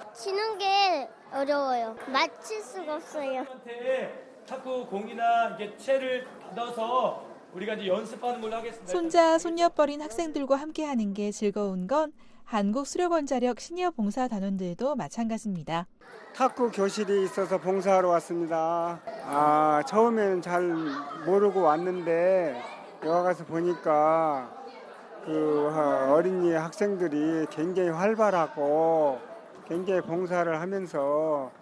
S26: 치는 게 어려워요. 맞출 수가 없어요.
S27: 탁구 공이나 이게 채를 받아서 우리가 이제 연습하는 걸로 하겠습니다.
S7: 손자 손녀뻘인 학생들과 함께하는 게 즐거운 건 한국 수력원자력 시니어 봉사 단원들도 마찬가지입니다.
S6: 탁구 교실이 있어서 봉사하러 왔습니다. 아, 처음에는 잘 모르고 왔는데 여기 가서 보니까 그 어린이 학생들이 굉장히 활발하고 굉장히 봉사를 하면서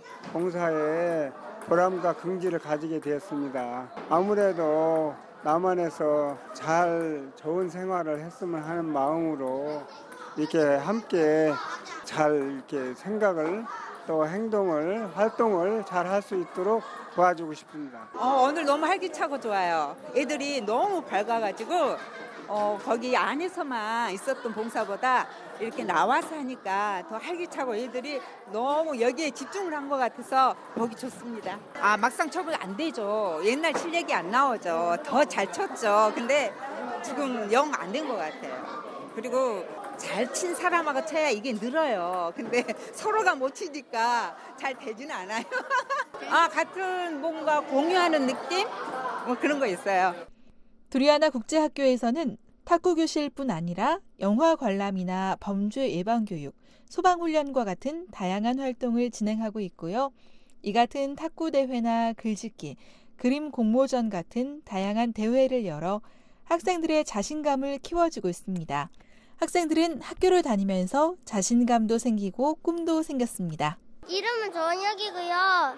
S6: 봉사에 보람과 긍지를 가지게 되었습니다. 아무래도 남한에서 잘 좋은 생활을 했으면 하는 마음으로 이렇게 함께 잘 이렇게 생각을 또 행동을 활동을 잘 할 수 있도록 도와주고 싶습니다.
S28: 어, 오늘 너무 활기차고 좋아요. 애들이 너무 밝아가지고 어, 거기 안에서만 있었던 봉사보다 이렇게 나와서 하니까 더 활기차고 애들이 너무 여기에 집중을 한 것 같아서 보기 좋습니다. 아, 막상 쳐보면 안 되죠. 옛날 실력이 안 나오죠. 더 잘 쳤죠. 근데 지금 영 안 된 것 같아요. 그리고 잘 친 사람하고 쳐야 이게 늘어요. 근데 서로가 못 치니까 잘 되지는 않아요. 아, 같은 뭔가 공유하는 느낌? 뭐 그런 거 있어요.
S7: 두리아나 국제학교에서는 탁구 교실뿐 아니라 영화 관람이나 범죄 예방 교육, 소방 훈련과 같은 다양한 활동을 진행하고 있고요. 이 같은 탁구 대회나 글짓기, 그림 공모전 같은 다양한 대회를 열어 학생들의 자신감을 키워주고 있습니다. 학생들은 학교를 다니면서 자신감도 생기고 꿈도 생겼습니다.
S26: 이름은 조원혁이고요.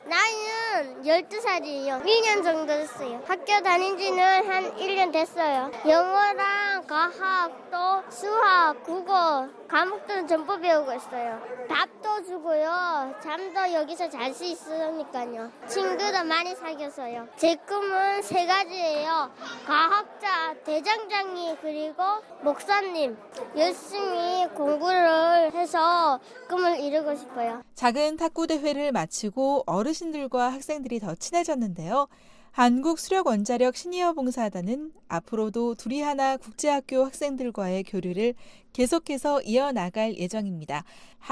S26: 나이는 열두 살이에요. 이 년 정도 됐어요. 학교 다닌 지는 한 일 년 됐어요. 영어랑 과학, 또 수학, 국어, 과목들은 전부 배우고 있어요. 밥도 주고요. 잠도 여기서 잘 수 있으니까요. 친구도 많이 사귀어서요. 제 꿈은 세 가지예요. 과학자, 대장장이, 그리고 목사님. 열심히 공부를 해서 꿈을 이루고 싶어요.
S7: 작은 탁구 대회를 마치고 어르신들과 학생들이 더 친해졌는데요. 한국수력원자력 시니어 봉사단은 앞으로도 두리아나 국제학교 학생들과의 교류를 계속해서 이어나갈 예정입니다.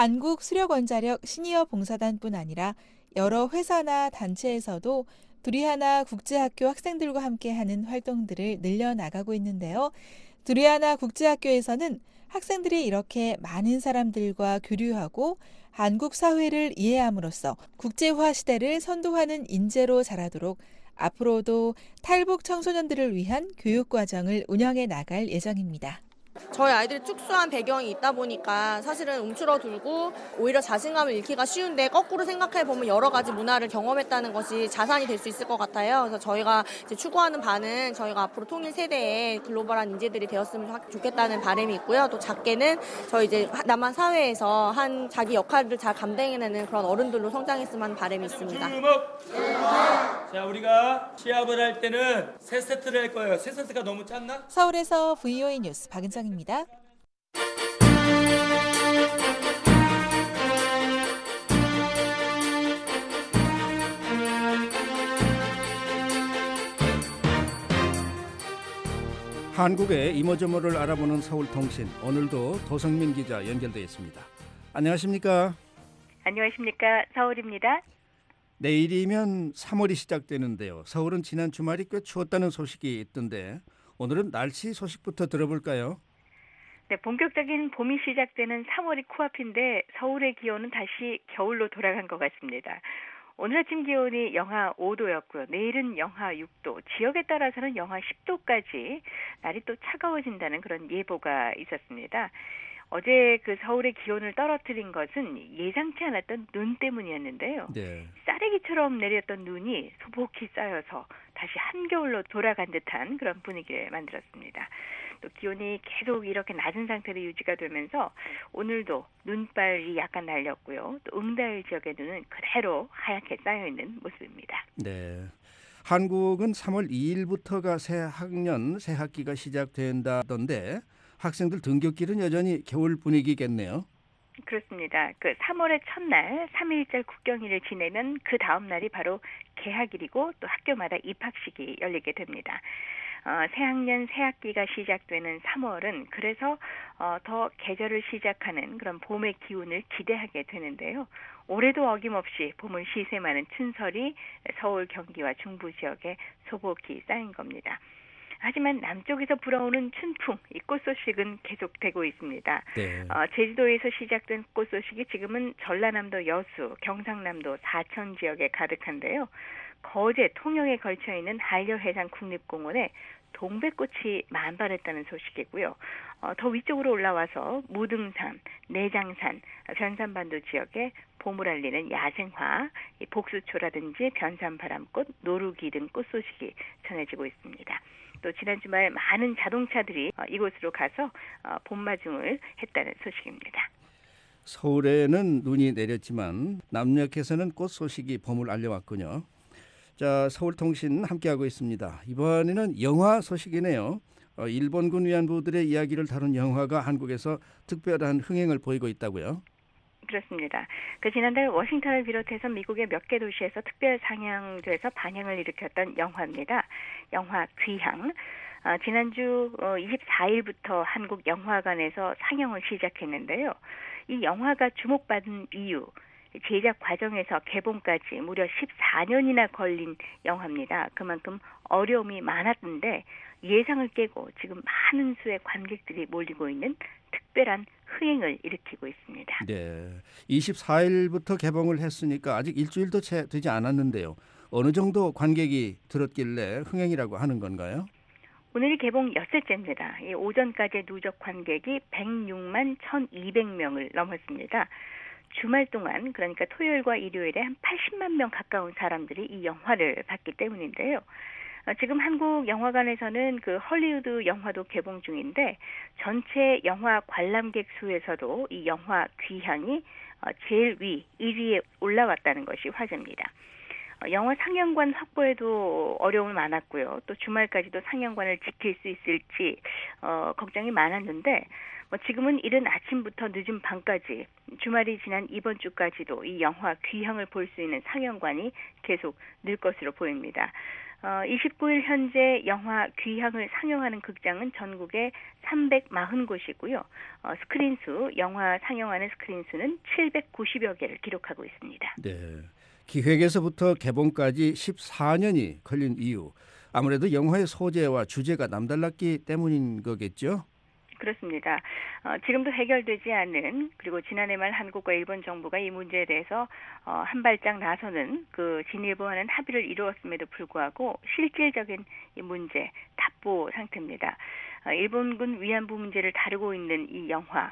S7: 한국수력원자력 시니어 봉사단뿐 아니라 여러 회사나 단체에서도 두리아나 국제학교 학생들과 함께하는 활동들을 늘려나가고 있는데요. 두리아나 국제학교에서는 학생들이 이렇게 많은 사람들과 교류하고 한국 사회를 이해함으로써 국제화 시대를 선도하는 인재로 자라도록 앞으로도 탈북 청소년들을 위한 교육 과정을 운영해 나갈 예정입니다.
S8: 저희 아이들이 특수한 배경이 있다 보니까 사실은 움츠러들고 오히려 자신감을 잃기가 쉬운데 거꾸로 생각해 보면 여러 가지 문화를 경험했다는 것이 자산이 될 수 있을 것 같아요. 그래서 저희가 이제 추구하는 바는 저희가 앞으로 통일 세대에 글로벌한 인재들이 되었으면 좋겠다는 바람이 있고요. 또 작게는 저희 이제 남한 사회에서 한 자기 역할을 잘 감당해내는 그런 어른들로 성장했으면 하는 바람이 있습니다.
S27: 주목! 자, 우리가 시합을 할 때는 세 세트를 할 거예요. 세 세트가 너무 작나?
S7: 서울에서 브이오에이 뉴스 박은정입니다.
S5: 한국의 이모저모를 알아보는 서울통신, 오늘도 도성민 기자 연결되어 있습니다. 안녕하십니까?
S10: 안녕하십니까? 서울입니다.
S5: 내일이면 삼월이 시작되는데요. 서울은 지난 주말이 꽤 추웠다는 소식이 있던데 오늘은 날씨 소식부터 들어볼까요?
S10: 네, 본격적인 봄이 시작되는 삼월이 코앞인데 서울의 기온은 다시 겨울로 돌아간 것 같습니다. 오늘 아침 기온이 영하 오 도였고요. 내일은 영하 육 도, 지역에 따라서는 영하 십 도까지 날이 또 차가워진다는 그런 예보가 있었습니다. 어제 그 서울의 기온을 떨어뜨린 것은 예상치 않았던 눈 때문이었는데요.
S5: 네.
S10: 쌀래기처럼 내렸던 눈이 소복히 쌓여서 다시 한겨울로 돌아간 듯한 그런 분위기를 만들었습니다. 또 기온이 계속 이렇게 낮은 상태로 유지가 되면서 오늘도 눈발이 약간 날렸고요. 또 응달 지역의 눈은 그대로 하얗게 쌓여있는 모습입니다.
S5: 네. 한국은 삼월 이일부터가 새 학년, 새 학기가 시작된다던데 학생들 등굣길은 여전히 겨울 분위기겠네요.
S10: 그렇습니다. 그 삼월의 첫날 삼일절 국경일을 지내면 그 다음 날이 바로 개학일이고 또 학교마다 입학식이 열리게 됩니다. 어, 새학년 새학기가 시작되는 삼월은 그래서 어, 더 계절을 시작하는 그런 봄의 기운을 기대하게 되는데요. 올해도 어김없이 봄을 시샘하는 춘설이 서울, 경기와 중부 지역에 소복히 쌓인 겁니다. 하지만 남쪽에서 불어오는 춘풍, 이 꽃 소식은 계속되고 있습니다.
S5: 네.
S10: 어, 제주도에서 시작된 꽃 소식이 지금은 전라남도 여수, 경상남도 사천 지역에 가득한데요. 거제, 통영에 걸쳐있는 한려해상 국립공원에 동백꽃이 만발했다는 소식이고요. 어, 더 위쪽으로 올라와서 무등산, 내장산, 변산반도 지역에 봄을 알리는 야생화, 복수초라든지 변산바람꽃, 노루기 등 꽃 소식이 전해지고 있습니다. 또 지난 주말 많은 자동차들이 이곳으로 가서 봄마중을 했다는 소식입니다.
S5: 서울에는 눈이 내렸지만 남녘에서는 꽃 소식이 봄을 알려왔군요. 자, 서울통신 함께하고 있습니다. 이번에는 영화 소식이네요. 어, 일본군 위안부들의 이야기를 다룬 영화가 한국에서 특별한 흥행을 보이고 있다고요?
S10: 그렇습니다. 그 지난달 워싱턴을 비롯해서 미국의 몇 개 도시에서 특별 상영돼서 반향을 일으켰던 영화입니다. 영화 귀향. 어, 지난주 어, 이십사일부터 한국 영화관에서 상영을 시작했는데요. 이 영화가 주목받은 이유, 제작 과정에서 개봉까지 무려 십사 년이나 걸린 영화입니다. 그만큼 어려움이 많았는데 예상을 깨고 지금 많은 수의 관객들이 몰리고 있는 특별한 흥행을 일으키고 있습니다.
S5: 네, 이십사일부터 개봉을 했으니까 아직 일주일도 채 되지 않았는데요. 어느 정도 관객이 들었길래 흥행이라고 하는 건가요?
S10: 오늘이 개봉 엿새째입니다. 이 오전까지 누적 관객이 백육만 천이백 명을 넘었습니다. 주말 동안, 그러니까 토요일과 일요일에 한 팔십만 명 가까운 사람들이 이 영화를 봤기 때문인데요. 어, 지금 한국 영화관에서는 그 헐리우드 영화도 개봉 중인데 전체 영화 관람객 수에서도 이 영화 귀향이 어, 제일 위 일 위에 올라왔다는 것이 화제입니다. 어, 영화 상영관 확보에도 어려움이 많았고요. 또 주말까지도 상영관을 지킬 수 있을지 어, 걱정이 많았는데 뭐 지금은 이른 아침부터 늦은 밤까지 주말이 지난 이번 주까지도 이 영화 귀향을 볼 수 있는 상영관이 계속 늘 것으로 보입니다. 어, 이십구일 현재 영화 귀향을 상영하는 극장은 전국에 삼백사십 곳이고요. 어, 스크린 수, 영화 상영하는 스크린 수는 칠백구십여 개를 기록하고 있습니다.
S5: 네, 기획에서부터 개봉까지 십사 년이 걸린 이유, 아무래도 영화의 소재와 주제가 남달랐기 때문인 거겠죠?
S10: 그렇습니다. 어, 지금도 해결되지 않는, 그리고 지난해 말 한국과 일본 정부가 이 문제에 대해서 어, 한 발짝 나서는 그 진일보하는 합의를 이루었음에도 불구하고 실질적인 이 문제 답보 상태입니다. 어, 일본군 위안부 문제를 다루고 있는 이 영화,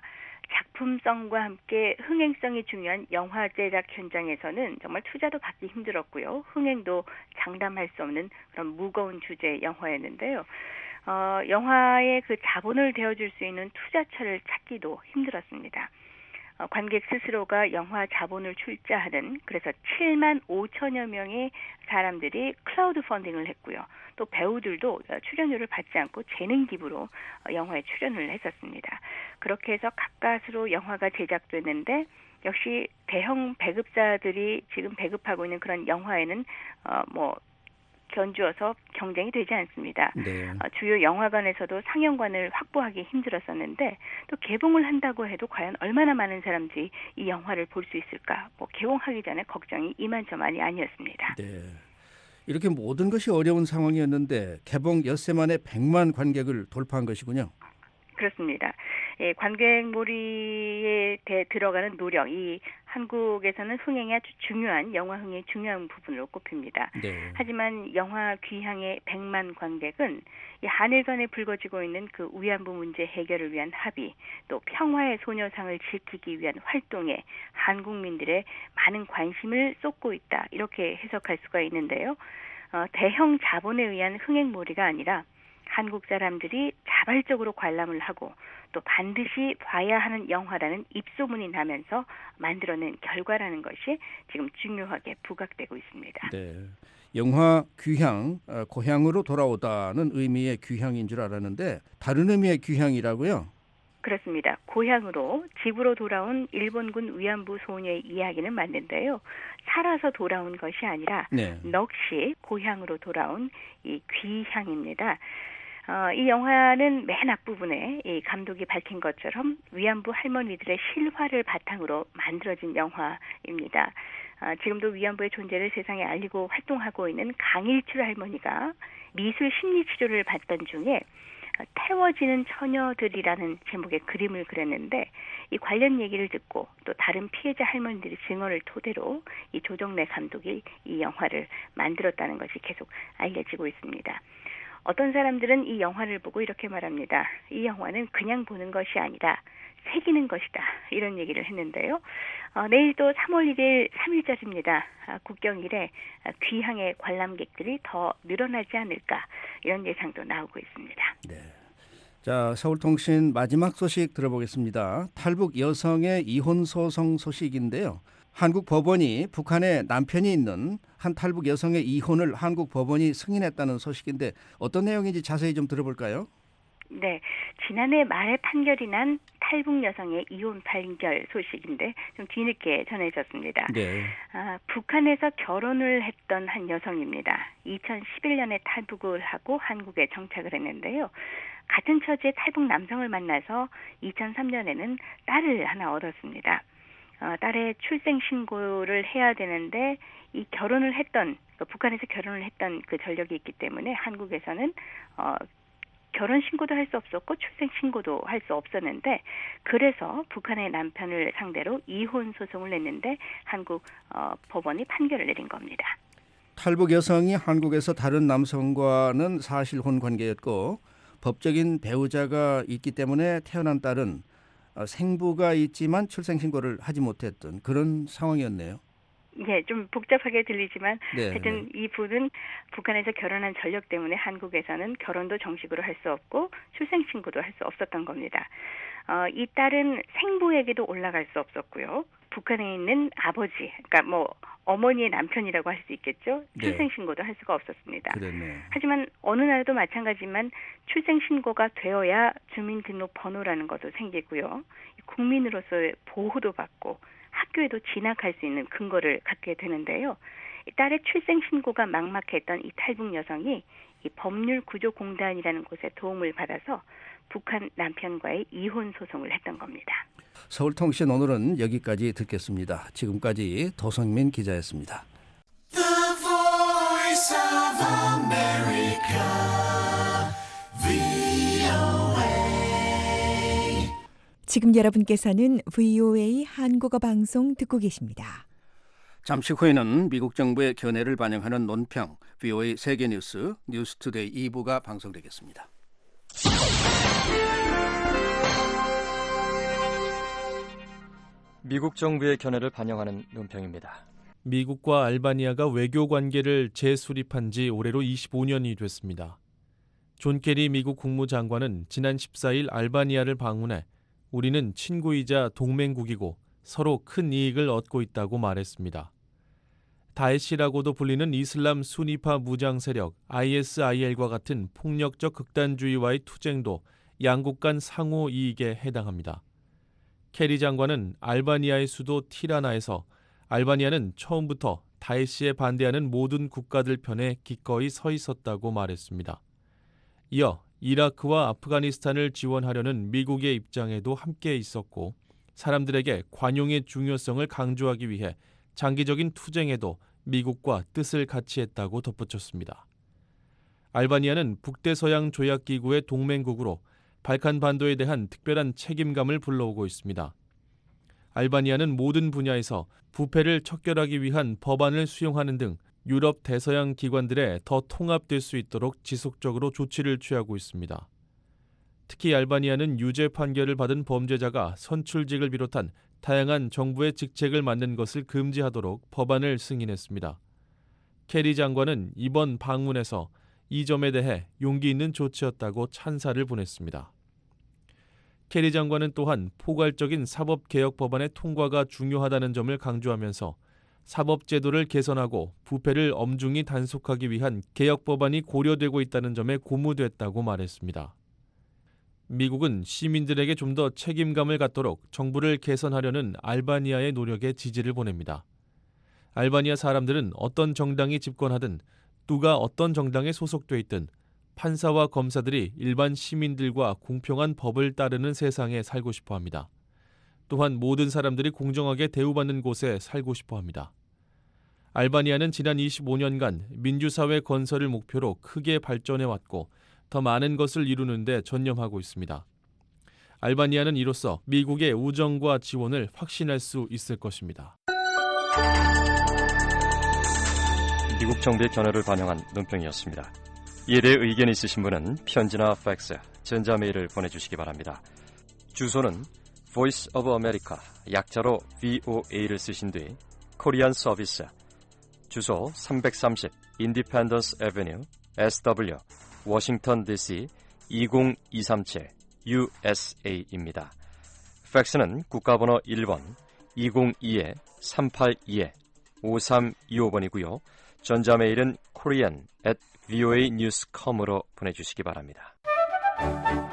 S10: 작품성과 함께 흥행성이 중요한 영화 제작 현장에서는 정말 투자도 받기 힘들었고요. 흥행도 장담할 수 없는 그런 무거운 주제의 영화였는데요. 어, 영화에 그 자본을 대어줄 수 있는 투자처를 찾기도 힘들었습니다. 어, 관객 스스로가 영화 자본을 출자하는, 그래서 칠만 오천여 명의 사람들이 클라우드 펀딩을 했고요. 또 배우들도 출연료를 받지 않고 재능 기부로 어, 영화에 출연을 했었습니다. 그렇게 해서 가까스로 영화가 제작됐는데 역시 대형 배급사들이 지금 배급하고 있는 그런 영화에는 어, 뭐 견주어서 경쟁이 되지 않습니다.
S5: 네.
S10: 어, 주요 영화관에서도 상영관을 확보하기 힘들었었는데 또 개봉을 한다고 해도 과연 얼마나 많은 사람들이 이 영화를 볼 수 있을까? 뭐 개봉하기 전에 걱정이 이만저만이 아니었습니다.
S5: 네. 이렇게 모든 것이 어려운 상황이었는데 개봉 엿새 만에 백만 관객을 돌파한 것이군요.
S10: 그렇습니다. 예, 관객몰이에 대, 들어가는 노력, 이 한국에서는 흥행이 아주 중요한, 영화 흥행의 중요한 부분으로 꼽힙니다.
S5: 네.
S10: 하지만 영화 귀향의 백만 관객은 이 한일 간에 불거지고 있는 그 위안부 문제 해결을 위한 합의, 또 평화의 소녀상을 지키기 위한 활동에 한국민들의 많은 관심을 쏟고 있다, 이렇게 해석할 수가 있는데요. 어, 대형 자본에 의한 흥행몰이가 아니라 한국 사람들이 자발적으로 관람을 하고 또 반드시 봐야 하는 영화라는 입소문이 나면서 만들어낸 결과라는 것이 지금 중요하게 부각되고 있습니다.
S5: 네, 영화 귀향, 고향으로 돌아오다는 의미의 귀향인 줄 알았는데 다른 의미의 귀향이라고요?
S10: 그렇습니다. 고향으로, 집으로 돌아온 일본군 위안부 소녀의 이야기는 맞는데요. 살아서 돌아온 것이 아니라
S5: 네.
S10: 넋이 고향으로 돌아온 이 귀향입니다. 어, 이 영화는 맨 앞부분에 이 감독이 밝힌 것처럼 위안부 할머니들의 실화를 바탕으로 만들어진 영화입니다. 어, 지금도 위안부의 존재를 세상에 알리고 활동하고 있는 강일출 할머니가 미술 심리치료를 받던 중에 태워지는 처녀들이라는 제목의 그림을 그렸는데 이 관련 얘기를 듣고 또 다른 피해자 할머니들의 증언을 토대로 이 조정래 감독이 이 영화를 만들었다는 것이 계속 알려지고 있습니다. 어떤 사람들은 이 영화를 보고 이렇게 말합니다. 이 영화는 그냥 보는 것이 아니라 새기는 것이다, 이런 얘기를 했는데요. 어, 내일 또 삼월 일일 삼일절입니다. 아, 국경일에 귀향의 관람객들이 더 늘어나지 않을까, 이런 예상도 나오고 있습니다.
S5: 네. 자, 서울통신 마지막 소식 들어보겠습니다. 탈북 여성의 이혼 소송 소식인데요. 한국 법원이 북한에 남편이 있는 한 탈북 여성의 이혼을 한국 법원이 승인했다는 소식인데 어떤 내용인지 자세히 좀 들어볼까요?
S10: 네, 지난해 말에 판결이 난 탈북 여성의 이혼 판결 소식인데 좀 뒤늦게 전해졌습니다.
S5: 네.
S10: 아, 북한에서 결혼을 했던 한 여성입니다. 이천십일 년에 탈북을 하고 한국에 정착을 했는데요. 같은 처지의 탈북 남성을 만나서 이천삼 년에는 딸을 하나 얻었습니다. 어, 딸의 출생 신고를 해야 되는데 이 결혼을 했던 북한에서 결혼을 했던 그 전력이 있기 때문에 한국에서는 어, 결혼 신고도 할 수 없었고 출생 신고도 할 수 없었는데 그래서 북한의 남편을 상대로 이혼 소송을 냈는데 한국 어, 법원이 판결을 내린 겁니다.
S5: 탈북 여성이 한국에서 다른 남성과는 사실혼 관계였고 법적인 배우자가 있기 때문에 태어난 딸은 생부가 있지만 출생 신고를 하지 못했던 그런 상황이었네요.
S10: 네, 좀 복잡하게 들리지만
S5: 네,
S10: 하여튼
S5: 네.
S10: 이 분은 북한에서 결혼한 전력 때문에 한국에서는 결혼도 정식으로 할 수 없고 출생 신고도 할 수 없었던 겁니다. 어, 이 딸은 생부에게도 올라갈 수 없었고요. 북한에 있는 아버지, 그러니까 뭐 어머니의 남편이라고 할 수 있겠죠.
S5: 네.
S10: 출생 신고도 할 수가 없었습니다.
S5: 그랬네.
S10: 하지만 어느 나라도 마찬가지지만 출생 신고가 되어야 주민등록번호라는 것도 생기고요. 국민으로서의 보호도 받고 학교에도 진학할 수 있는 근거를 갖게 되는데요. 딸의 출생 신고가 막막했던 이 탈북 여성이 이 법률구조공단이라는 곳에 도움을 받아서 북한 남편과의 이혼 소송을 했던 겁니다.
S5: 서울통신 오늘은 여기까지 듣겠습니다. 지금까지 도성민 기자였습니다.
S11: The Voice of America, 브이오에이.
S22: 지금 여러분께서는 브이오에이 한국어 방송 듣고 계십니다.
S5: 잠시 후에는 미국 정부의 견해를 반영하는 논평, 브이오에이 세계뉴스 뉴스투데이 이 부가 방송되겠습니다.
S12: 미국 정부의 견해를 반영하는 논평입니다.
S3: 미국과 알바니아가 외교 관계를 재수립한 지 올해로 이십오 년이 됐습니다. 존 케리 미국 국무장관은 지난 십사 일 알바니아를 방문해 우리는 친구이자 동맹국이고 서로 큰 이익을 얻고 있다고 말했습니다. 다에시라고도 불리는 이슬람 수니파 무장 세력 아이에스아이엘과 같은 폭력적 극단주의와의 투쟁도 양국 간 상호 이익에 해당합니다. 케리 장관은 알바니아의 수도 티라나에서 알바니아는 처음부터 다에시에 반대하는 모든 국가들 편에 기꺼이 서 있었다고 말했습니다. 이어 이라크와 아프가니스탄을 지원하려는 미국의 입장에도 함께 있었고 사람들에게 관용의 중요성을 강조하기 위해 장기적인 투쟁에도 미국과 뜻을 같이 했다고 덧붙였습니다. 알바니아는 북대서양 조약기구의 동맹국으로 발칸 반도에 대한 특별한 책임감을 불러오고 있습니다. 알바니아는 모든 분야에서 부패를 척결하기 위한 법안을 수용하는 등 유럽 대서양 기관들에 더 통합될 수 있도록 지속적으로 조치를 취하고 있습니다. 특히 알바니아는 유죄 판결을 받은 범죄자가 선출직을 비롯한 다양한 정부의 직책을 맡는 것을 금지하도록 법안을 승인했습니다. 케리 장관은 이번 방문에서 이 점에 대해 용기 있는 조치였다고 찬사를 보냈습니다. 케리 장관은 또한 포괄적인 사법개혁 법안의 통과가 중요하다는 점을 강조하면서 사법제도를 개선하고 부패를 엄중히 단속하기 위한 개혁 법안이 고려되고 있다는 점에 고무됐다고 말했습니다. 미국은 시민들에게 좀 더 책임감을 갖도록 정부를 개선하려는 알바니아의 노력에 지지를 보냅니다. 알바니아 사람들은 어떤 정당이 집권하든 누가 어떤 정당에 소속돼 있든 판사와 검사들이 일반 시민들과 공평한 법을 따르는 세상에 살고 싶어합니다. 또한 모든 사람들이 공정하게 대우받는 곳에 살고 싶어합니다. 알바니아는 지난 이십오 년간 민주사회 건설을 목표로 크게 발전해왔고 더 많은 것을 이루는 데 전념하고 있습니다. 알바니아는 이로써 미국의 우정과 지원을 확신할 수 있을 것입니다.
S12: 미국 정부의 견해를 반영한 논평이었습니다. 이에 대해 의견이 있으신 분은 편지나 팩스, 전자메일을 보내주시기 바랍니다. 주소는 Voice of America, 약자로 브이오에이를 쓰신 뒤 코리안 서비스, 주소 삼백삼십 Independence Avenue, 에스더블유, 워싱턴 디씨 이공이삼칠 유에스에이입니다. 팩스는 국가번호 일 번 이공이 삼팔이 오삼이오 번이고요. 전자메일은 korean at voanews dot com으로 보내주시기 바랍니다.